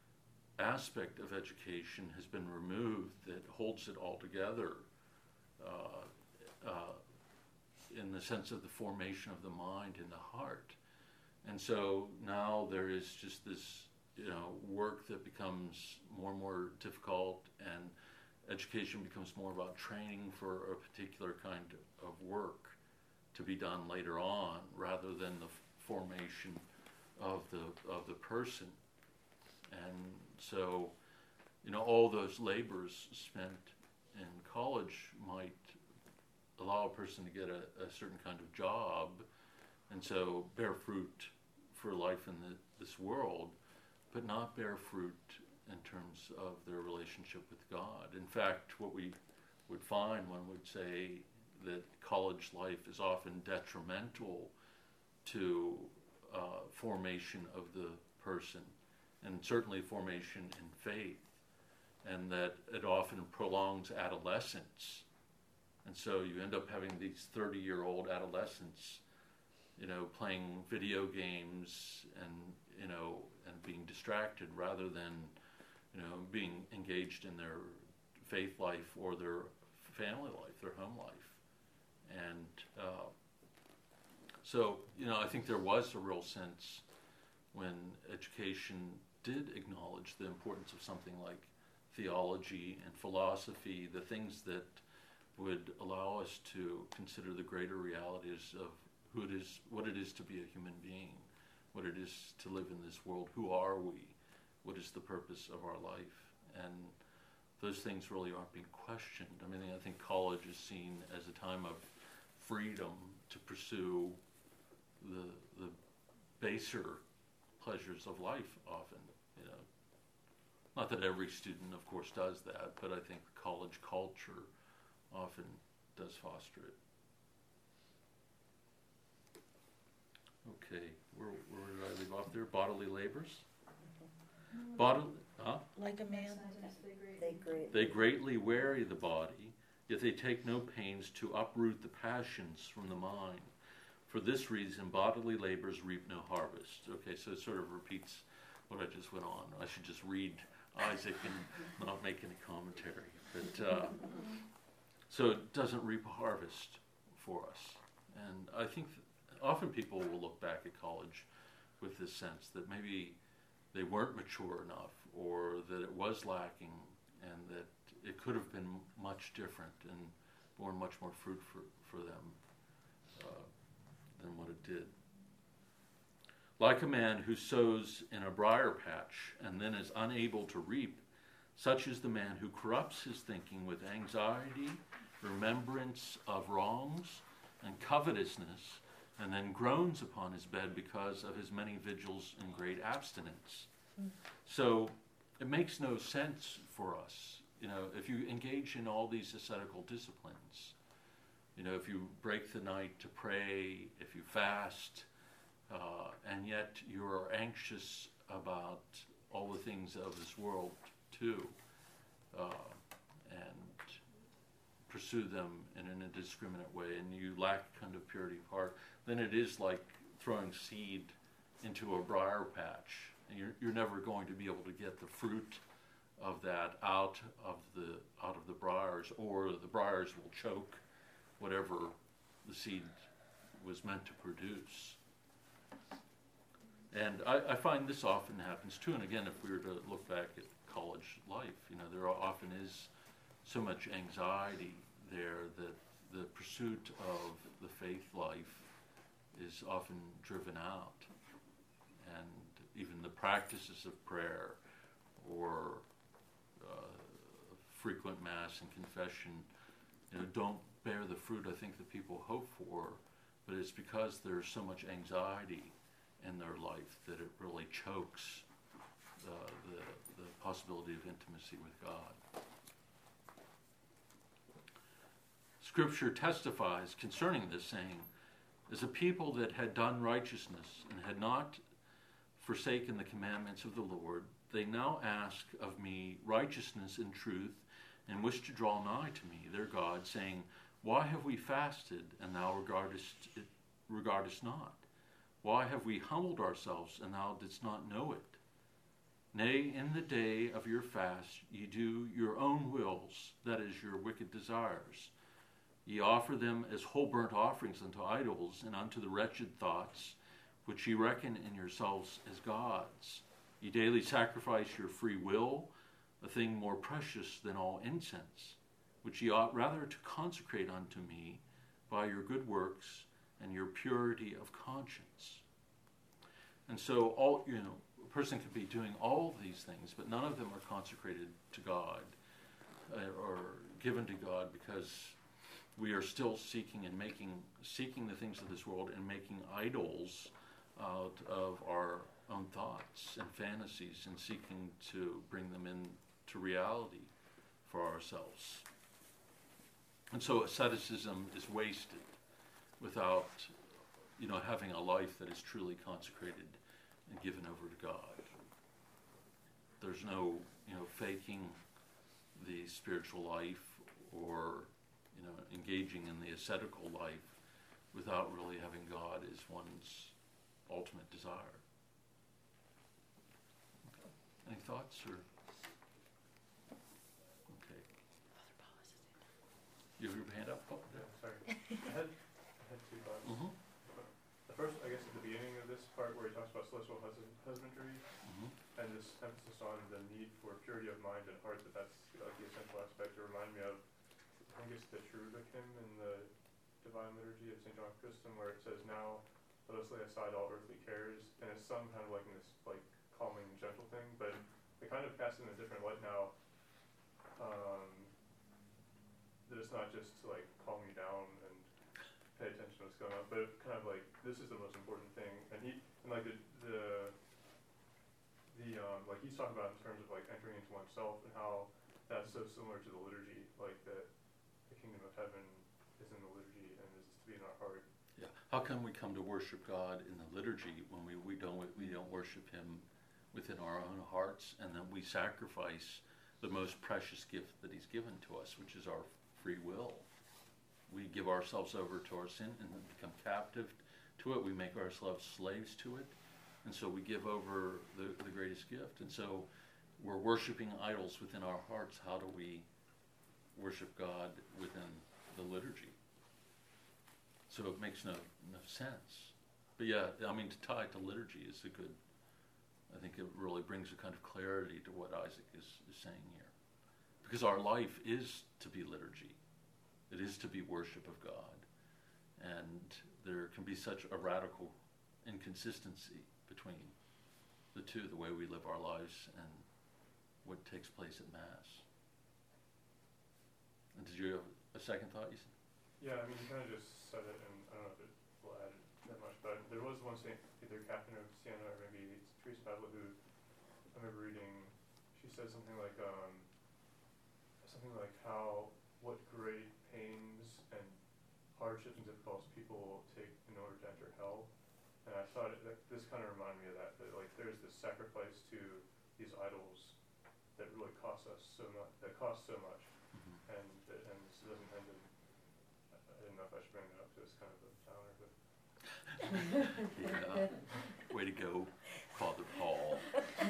B: aspect of education has been removed that holds it all together uh, uh, in the sense of the formation of the mind and the heart. And so now there is just this, you know, work that becomes more and more difficult, and education becomes more about training for a particular kind of work to be done later on, rather than the f- formation of the of the person. And so, you know, all those labors spent in college might allow a person to get a, a certain kind of job, and so bear fruit for life in the, this world, but not bear fruit in terms of their relationship with God. In fact, what we would find, one would say that college life is often detrimental to uh, formation of the person, and certainly formation in faith, and that it often prolongs adolescence. And so you end up having these thirty-year-old adolescents, you know, playing video games and, you know, and being distracted rather than, you know, being engaged in their faith life or their family life, their home life. And uh, so, you know, I think there was a real sense when education did acknowledge the importance of something like theology and philosophy, the things that would allow us to consider the greater realities of who it is, what it is to be a human being, what it is to live in this world, who are we, what is the purpose of our life. And those things really aren't being questioned. I mean, I think college is seen as a time of freedom to pursue the the baser pleasures of life often, you know. Not that every student, of course, does that, but I think college culture often does foster it. Okay, where, where did I leave off there? Bodily labors? Bodily, huh?
F: Like a man, they great.
B: They greatly weary the body, yet they take no pains to uproot the passions from the mind. For this reason, bodily labors reap no harvest. Okay, so it sort of repeats what I just went on. I should just read Isaac and not make any commentary. But uh, so it doesn't reap a harvest for us. And I think that often people will look back at college with this sense that maybe they weren't mature enough, or that it was lacking, and that it could have been much different and borne much more fruit for, for them uh, than what it did. Like a man who sows in a briar patch and then is unable to reap, such is the man who corrupts his thinking with anxiety, remembrance of wrongs, and covetousness, and then groans upon his bed because of his many vigils and great abstinence. Mm. So it makes no sense for us, you know, if you engage in all these ascetical disciplines, you know, if you break the night to pray, if you fast, uh, and yet you are anxious about all the things of this world too, uh, and pursue them in an indiscriminate way, and you lack kind of purity of heart, then it is like throwing seed into a briar patch. And you're, you're never going to be able to get the fruit of that out of the out of the briars, or the briars will choke whatever the seed was meant to produce. And I, I find this often happens too. And again, if we were to look back at college life, you know, there often is so much anxiety there that the pursuit of the faith life is often driven out. And even the practices of prayer or uh, frequent Mass and confession, you know, don't bear the fruit I think that people hope for, but it's because there's so much anxiety in their life that it really chokes uh, the, the possibility of intimacy with God. Scripture testifies concerning this, saying, as a people that had done righteousness and had not forsaken the commandments of the Lord, they now ask of me righteousness and truth, and wish to draw nigh to me, their God, saying, why have we fasted, and thou regardest it, regardest not? Why have we humbled ourselves, and thou didst not know it? Nay, in the day of your fast ye do your own wills, that is, your wicked desires. Ye offer them as whole burnt offerings unto idols, and unto the wretched thoughts, which ye reckon in yourselves as gods. Ye daily sacrifice your free will, a thing more precious than all incense, which ye ought rather to consecrate unto me by your good works and your purity of conscience. And so, all you know, a person could be doing all of these things, but none of them are consecrated to God uh, or given to God, because we are still seeking and making, seeking the things of this world and making idols out of our own thoughts and fantasies, and seeking to bring them into reality for ourselves. And so asceticism is wasted without, you know, having a life that is truly consecrated and given over to God. There's no, you know, faking the spiritual life or, you know, engaging in the ascetical life without really having God as one's ultimate desire. Okay. Any thoughts or? Okay. You have your hand up, Paul?
C: Yeah, sorry. I had, I had two thoughts.
B: Mm-hmm.
C: The first, I guess, at the beginning of this part where he talks about celestial hus- husbandry,
B: Mm-hmm.
C: and this emphasis on the need for purity of mind and heart, that that's like the essential aspect. To remind me of, I think it's the Cherubic hymn in the Divine Liturgy of Saint John Chrysostom, where it says, now let us lay aside all earthly cares, and it's sung kind of like in this like calming, gentle thing, but it kind of casts in a different light now, um, that it's not just to like calm you down and pay attention to what's going on, but kind of like, this is the most important thing. And he, and like the, the, the um, like he's talking about in terms of like entering into oneself, and how that's so similar to the liturgy, like that the kingdom of heaven is in the liturgy and is to be in our heart.
B: Yeah. How can we come to worship God in the liturgy when we, we don't we don't worship Him within our own hearts, and then we sacrifice the most precious gift that He's given to us, which is our free will? We give ourselves over to our sin and then become captive to it. We make ourselves slaves to it, and so we give over the, the greatest gift. And so we're worshiping idols within our hearts. How do we worship God within the liturgy? So it makes no, no sense. But yeah, I mean, to tie it to liturgy is a good, I think it really brings a kind of clarity to what Isaac is, is saying here. Because our life is to be liturgy. It is to be worship of God. And there can be such a radical inconsistency between the two, the way we live our lives and what takes place at Mass. And did you have a second thought, Ethan?
C: Yeah, I mean, you kind of just said it, and I don't know if it will add that much, but there was one Saint, either Catherine of Siena or maybe it's Teresa Pavla, who I remember reading, she said something like, um, something like how, what great pains and hardships and difficulties people take in order to enter hell. And I thought it, that this kind of reminded me of that, that like there's this sacrifice to these idols that really cost us so much, that cost so much,
B: Mm-hmm.
C: and and this doesn't end in, I didn't know if I should bring that up, because it's kind of a downer, but
B: Yeah. Way to go, Father Paul.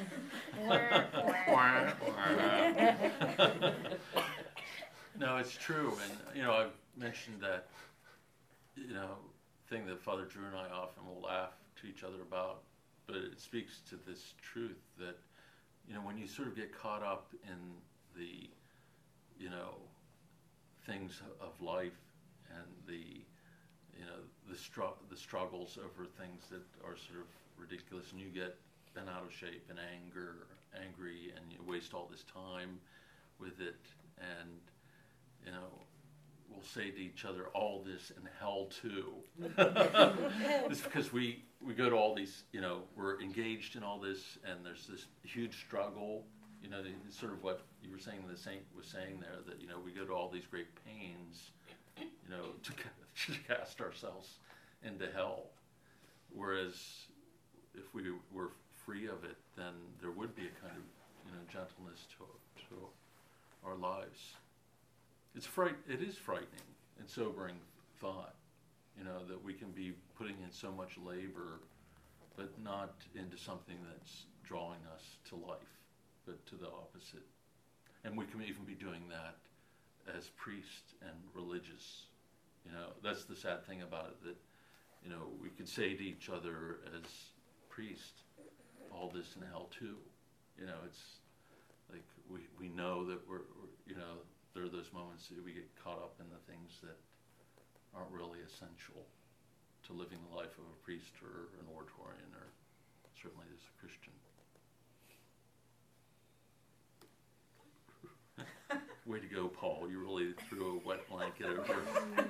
B: No, it's true, and you know, I've mentioned that, you know, thing that Father Drew and I often will laugh to each other about, but it speaks to this truth that, you know, when you sort of get caught up in the, you know, things of life and the, you know, the str- the struggles over things that are sort of ridiculous, and you get bent out of shape and anger, angry, and you waste all this time with it, and you know, we'll say to each other, all this in hell too. It's because we, we go to all these, you know, we're engaged in all this, and there's this huge struggle, you know, it's sort of what you were saying, the saint was saying there, that, you know, we go to all these great pains, you know, to, to cast ourselves into hell. Whereas if we were free of it, then there would be a kind of, you know, gentleness to, to our lives. It's fright. It is frightening and sobering thought, you know, that we can be putting in so much labor, but not into something that's drawing us to life, but to the opposite. And we can even be doing that as priests and religious. You know, that's the sad thing about it, that, you know, we could say to each other as priests, all this in hell too. You know, it's like we, we know that we're, we're, you know, there are those moments that we get caught up in the things that aren't really essential to living the life of a priest or an oratorian, or certainly as a Christian. Way to go, Paul. You really threw a wet blanket over.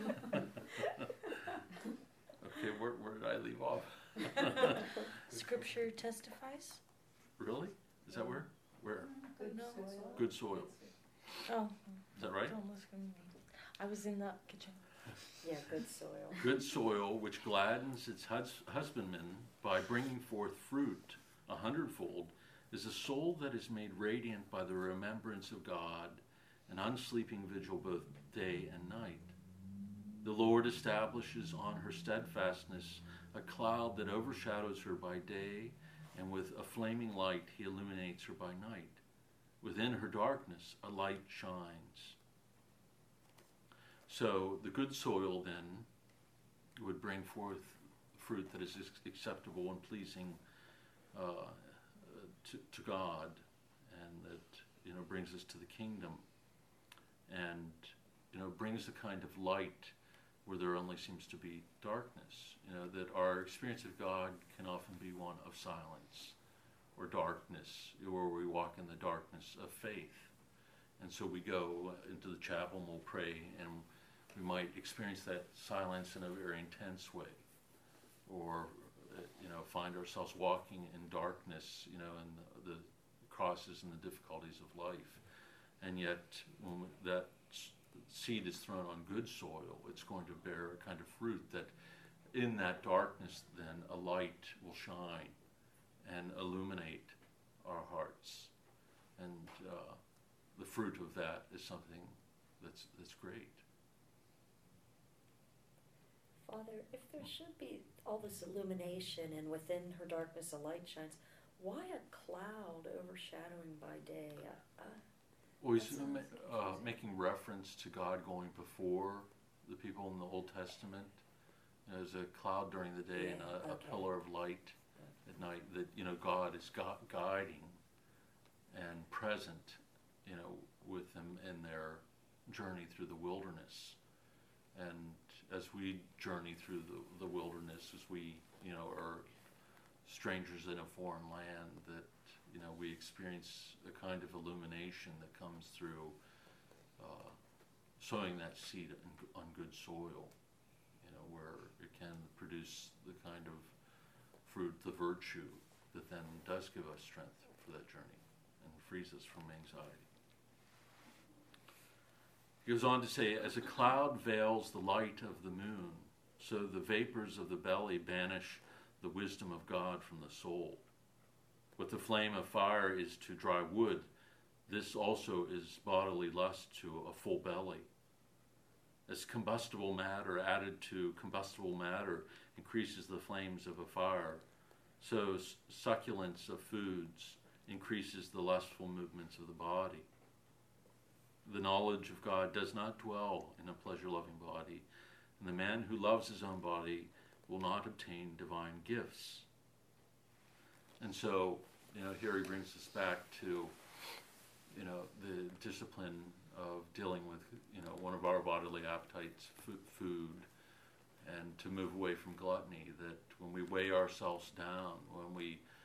B: Okay, where, where did I leave off?
A: Scripture testifies?
B: Really? Is that where? Where?
F: Good
A: No.
F: soil.
B: Good soil.
A: Oh,
B: Is that right?
A: don't listen to me. I was in the kitchen.
F: Yeah, good soil.
B: Good soil, which gladdens its hus- husbandman by bringing forth fruit a hundredfold, is a soul that is made radiant by the remembrance of God, an unsleeping vigil both day and night. The Lord establishes on her steadfastness a cloud that overshadows her by day, and with a flaming light he illuminates her by night. Within her darkness a light shines. So the good soil then would bring forth fruit that is acceptable and pleasing uh, to, to God, and that, you know, brings us to the kingdom, and, you know, brings the kind of light where there only seems to be darkness. You know, that our experience of God can often be one of silence or darkness, where we walk in the darkness of faith. And so we go into the chapel and we'll pray, and we might experience that silence in a very intense way, or, you know, find ourselves walking in darkness, you know, in the, the crosses and the difficulties of life. And yet, when that seed is thrown on good soil, it's going to bear a kind of fruit that in that darkness then a light will shine and illuminate our hearts. And uh, the fruit of that is something that's that's great.
F: Father, if there should be all this illumination and within her darkness a light shines, why a cloud overshadowing by day? Uh, uh,
B: Well, he's
F: That sounds
B: uh, making reference to God going before the people in the Old Testament. There's a cloud during the day,
F: Yeah,
B: and a,
F: okay.
B: a pillar of light at night. That, you know, God is gu- guiding and present, you know, with them in their journey through the wilderness. And as we journey through the, the wilderness, as we, you know, are strangers in a foreign land, that, you know, we experience a kind of illumination that comes through uh, sowing that seed in, on good soil, you know, where it can produce the kind of fruit, the virtue, that then does give us strength for that journey and frees us from anxiety. He goes on to say, as a cloud veils the light of the moon, so the vapors of the belly banish the wisdom of God from the soul. What the flame of fire is to dry wood, this also is bodily lust to a full belly. As combustible matter added to combustible matter increases the flames of a fire, so succulence of foods increases the lustful movements of the body. The knowledge of God does not dwell in a pleasure-loving body, and the man who loves his own body will not obtain divine gifts. And so, you know, here he brings us back to, you know, the discipline of dealing with, you know, one of our bodily appetites, food, and to move away from gluttony, that when we weigh ourselves down, when we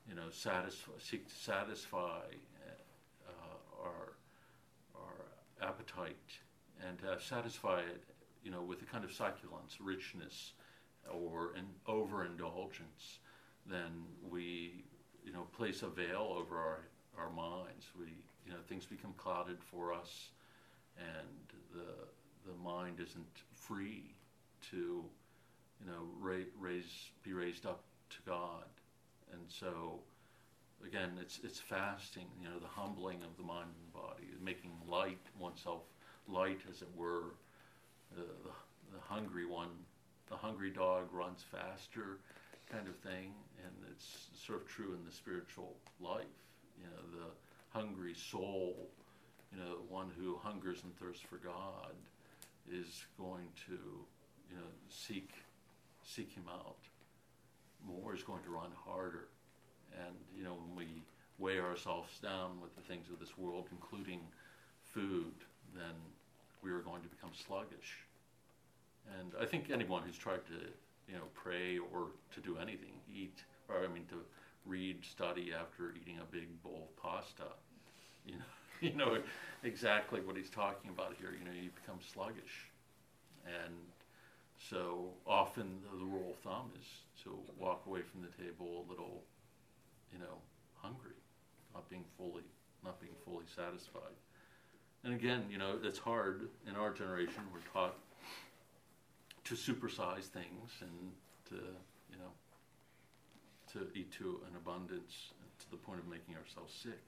B: you know, satisfy, seek to satisfy uh, our our appetite and uh, satisfy it, you know, with a kind of succulence, richness, or an overindulgence, then we, you know, place a veil over our our minds. We, you know, things become clouded for us, and the the mind isn't free to, you know, ra- raise be raised up to God. And so, again, it's it's fasting, you know, the humbling of the mind and body, making light oneself, light as it were. The, the, the hungry one, the hungry dog runs faster, kind of thing, and it's sort of true in the spiritual life. You know, the hungry soul, you know, one who hungers and thirsts for God, is going to, you know, seek seek Him out more, is going to run harder. And, you know, when we weigh ourselves down with the things of this world, including food, then we are going to become sluggish. And I think anyone who's tried to, you know, pray or to do anything, eat, or I mean to read, study after eating a big bowl of pasta, you know, you know exactly what he's talking about here. You know, you become sluggish. And so often the, the rule of thumb is to walk away from the table a little, you know, hungry, not being fully, not being fully satisfied. And again, you know, it's hard in our generation. We're taught to supersize things and to, you know, to eat to an abundance to the point of making ourselves sick,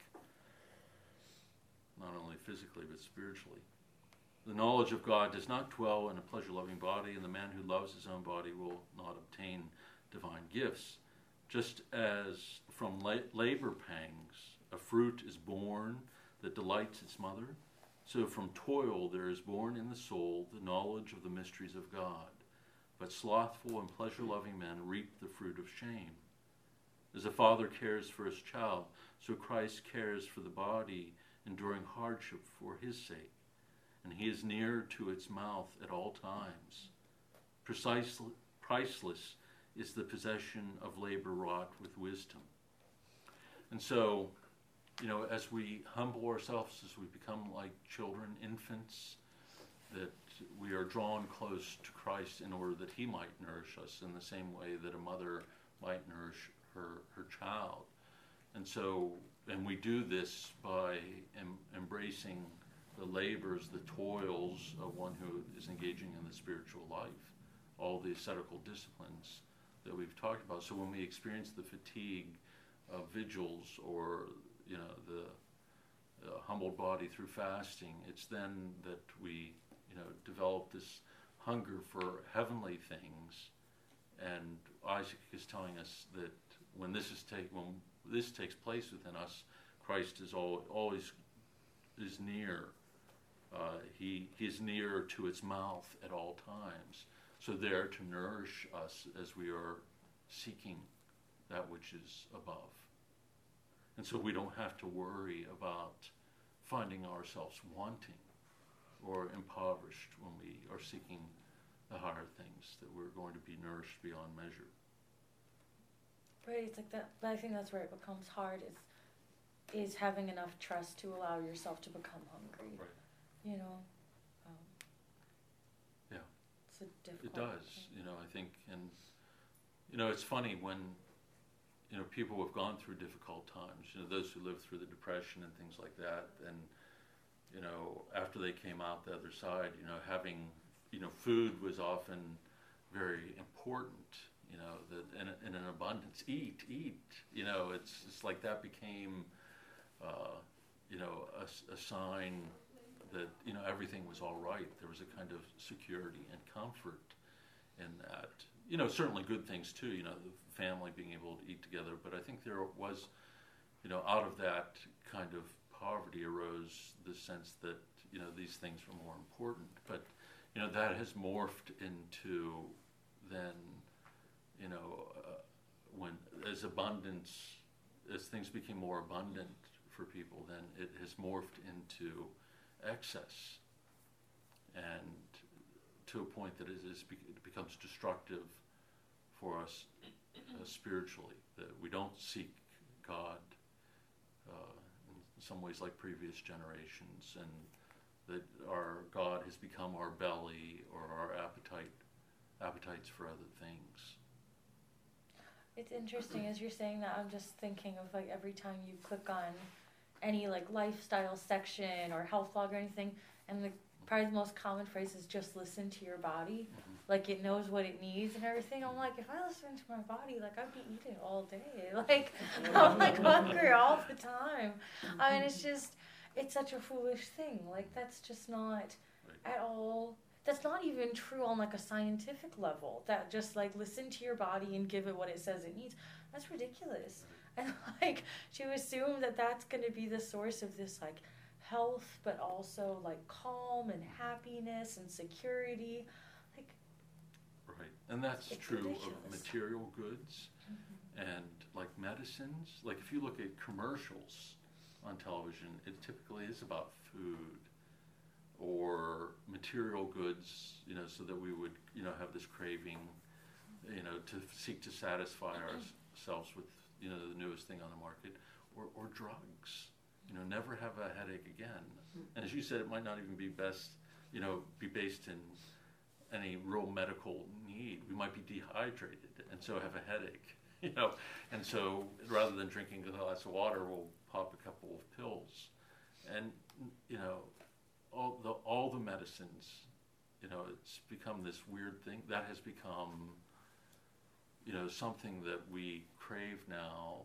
B: not only physically but spiritually. The knowledge of God does not dwell in a pleasure-loving body, and the man who loves his own body will not obtain divine gifts. Just as from la- labor pangs a fruit is born that delights its mother, so from toil there is born in the soul the knowledge of the mysteries of God. But slothful and pleasure-loving men reap the fruit of shame. As a father cares for his child, so Christ cares for the body, enduring hardship for his sake. And he is near to its mouth at all times. Precisely, priceless is the possession of labor wrought with wisdom. And so, you know, as we humble ourselves, as we become like children, infants, that we are drawn close to Christ in order that he might nourish us in the same way that a mother might nourish her, her child. And so, and we do this by em- embracing the labors, the toils of one who is engaging in the spiritual life, all the ascetical disciplines that we've talked about. So when we experience the fatigue of vigils or, you know, the uh, humbled body through fasting, it's then that we, you know, develop this hunger for heavenly things. And Isaac is telling us that when this is take when this takes place within us, Christ is all, always is near. Uh, he, he is near to its mouth at all times. So there to nourish us as we are seeking that which is above. And so we don't have to worry about finding ourselves wanting or impoverished when we are seeking the higher things, that we're going to be nourished beyond measure.
A: Right, it's like that, but I think that's where it becomes hard, is is having enough trust to allow yourself to become hungry.
B: Right.
A: You know? Um,
B: yeah.
A: It's a difficult
B: It does,
A: thing.
B: you know, I think, and, you know, it's funny when, you know, people who have gone through difficult times, you know, those who lived through the Depression and things like that, and, you know, after they came out the other side, you know, having, you know, food was often very important, you know, that in, in an abundance, eat, eat, you know, it's, it's like that became, uh, you know, a, a sign that, you know, everything was all right. There was a kind of security and comfort in that. You know, certainly good things too, you know, the family being able to eat together, but I think there was, you know, out of that kind of poverty arose the sense that, you know, these things were more important. But, you know, that has morphed into then, you know, uh, when, as abundance, as things became more abundant for people, then it has morphed into excess, and to a point that it, is, it becomes destructive for us uh, spiritually, that we don't seek God uh, in some ways like previous generations, and that our God has become our belly or our appetite, appetites for other things.
A: It's interesting as you're saying that. I'm just thinking of like every time you click on any like lifestyle section or health blog or anything, and the probably the most common phrase is just listen to your body.
B: Mm-hmm.
A: Like it knows what it needs and everything. I'm like, if I listen to my body, like I'd be eating all day. Like I'm like hungry all the time. I mean, it's just, it's such a foolish thing. Like that's just not at all, that's not even true on like a scientific level. That just like listen to your body and give it what it says it needs. That's ridiculous. And like to assume that that's going to be the source of this like health, but also like calm and happiness and security, like
B: right. And that's
A: it's
B: true
A: ridiculous.
B: of material goods mm-hmm. and like medicines. Like if you look at commercials on television, it typically is about food or material goods, you know, so that we would, you know, have this craving, you know, to seek to satisfy ourselves with, you know, the newest thing on the market, or, or drugs. You know, never have a headache again. And as you said, it might not even be best, you know, be based in any real medical need. We might be dehydrated and so have a headache, you know. And so rather than drinking a glass of water, we'll pop a couple of pills. And, you know, all the all the medicines, you know, it's become this weird thing. That has become, you know, something that we crave now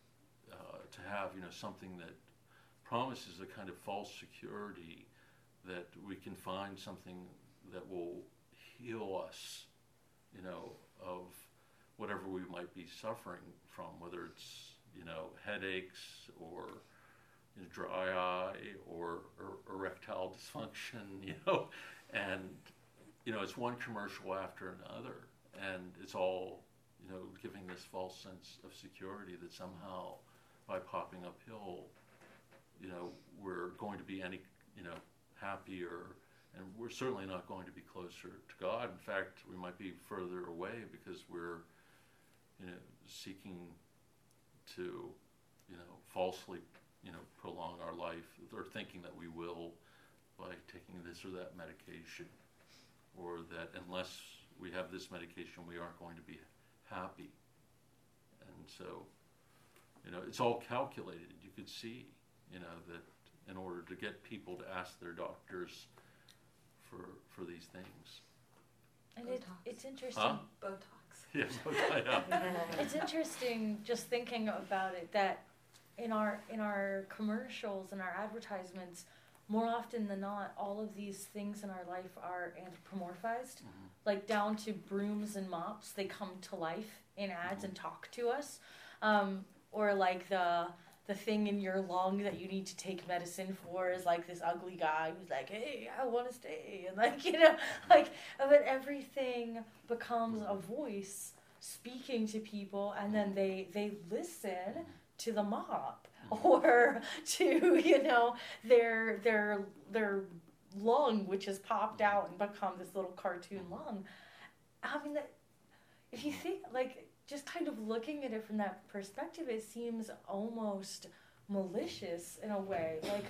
B: uh, to have, you know, something that promises a kind of false security that we can find something that will heal us, you know, of whatever we might be suffering from, whether it's, you know, headaches or you know, dry eye or, or erectile dysfunction, you know, and, you know, it's one commercial after another, and it's all, you know, giving this false sense of security that somehow by popping a pill, you know, we're going to be any, you know, happier, and we're certainly not going to be closer to God. In fact, we might be further away because we're, you know, seeking to, you know, falsely, you know, prolong our life, or thinking that we will by taking this or that medication, or that unless we have this medication, we aren't going to be happy. And so, you know, it's all calculated. You could see, you know, that in order to get people to ask their doctors for for these things.
A: And it,
E: Botox.
A: it's interesting.
B: Huh?
E: Botox.
B: Yes, yeah.
A: It's interesting just thinking about it that in our in our commercials and our advertisements, more often than not, all of these things in our life are anthropomorphized,
B: Mm-hmm.
A: like down to brooms and mops. They come to life in ads and talk to us, um, or like the the thing in your lung that you need to take medicine for is like this ugly guy who's like, hey, I want to stay, and like, you know, like, but everything becomes a voice speaking to people, and then they they listen to the mop or to, you know, their their their lung, which has popped out and become this little cartoon lung. I mean, that if you think, like, just kind of looking at it from that perspective, it seems almost malicious in a way. Like,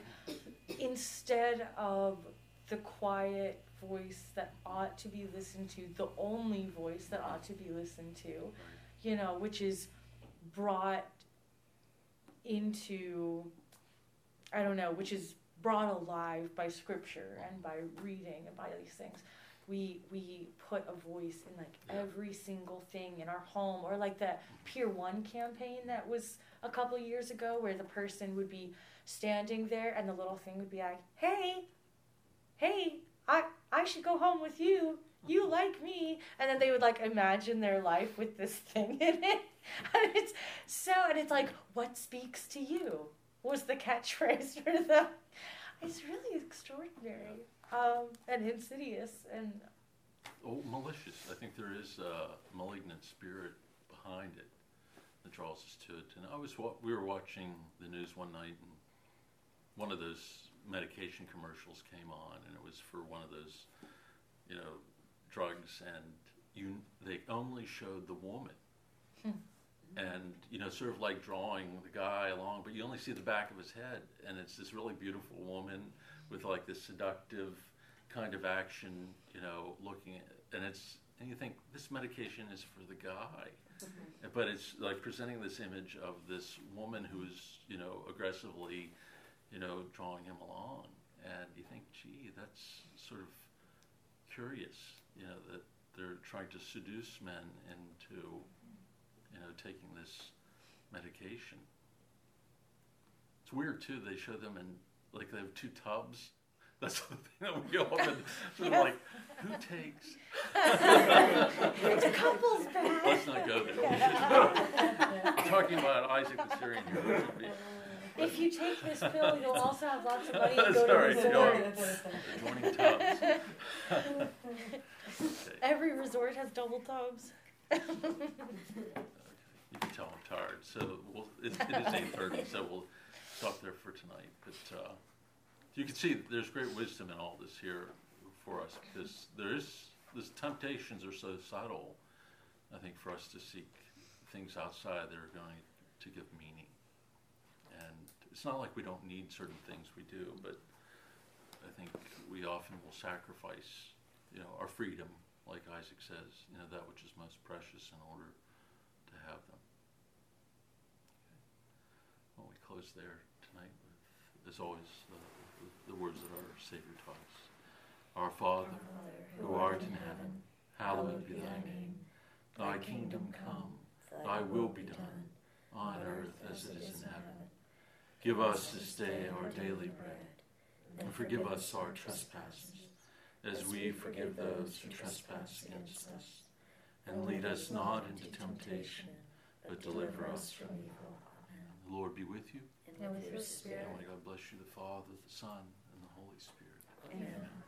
A: instead of the quiet voice that ought to be listened to, the only voice that ought to be listened to, you know, which is brought into, I don't know, which is brought alive by scripture and by reading and by these things. We we put a voice in like every single thing in our home, or like that Pier One campaign that was a couple of years ago, where the person would be standing there and the little thing would be like, "Hey, hey, I I should go home with you. You like me," and then they would like imagine their life with this thing in it, and it's so, and it's like, "What speaks to you?" was the catchphrase for them. It's really extraordinary. Um, and insidious and
B: Oh, malicious. I think there is a malignant spirit behind it that draws us to it. And I was wa- we were watching the news one night, and one of those medication commercials came on, and it was for one of those, you know, drugs, and you they only showed the woman,
A: Hmm.
B: and you know, sort of like drawing the guy along, but you only see the back of his head, and it's this really beautiful woman with like this seductive kind of action, you know, looking at, and it's, and you think this medication is for the guy,
E: Mhm.
B: but it's like presenting this image of this woman who's, you know, aggressively, you know, drawing him along, and you think, gee, that's sort of curious, you know, that they're trying to seduce men into, you know, taking this medication. It's weird too, they show them in, like they have two tubs. That's the thing that we go up and sort of
F: Yeah.
B: like, who takes?
F: It's a couple's bath.
B: Let's not go there. We should- We're talking about Isaac the Syrian here. It should be-
F: If you take this pill, you'll also have lots of money and go
B: Sorry,
F: to
B: yeah.
F: resort.
B: Adjoining tubs. Okay.
A: Every resort has double tubs.
B: You can tell I'm tired, so we'll, it, it is eight thirty, so we'll stop there for tonight. But uh, you can see there's great wisdom in all this here for us, because there is, these temptations are so subtle, I think, for us to seek things outside that are going to give meaning. And it's not like we don't need certain things, we do, but I think we often will sacrifice, you know, our freedom, like Isaac says, you know, that which is most precious in order to have them. Okay. Well, we close there tonight with, as always, uh, the, the words that our Savior taught us. Our Father, who art in heaven, hallowed be thy name. Thy kingdom come, thy will be done, on earth as it is in heaven. Give us this day our daily bread, and forgive us our trespasses, as we forgive those who trespass against us. And lead us not into temptation, but deliver us from evil. Amen. The Lord be with you.
F: And with your spirit.
B: And may God bless you, the Father, the Son, and the Holy Spirit.
F: Amen.
B: Amen.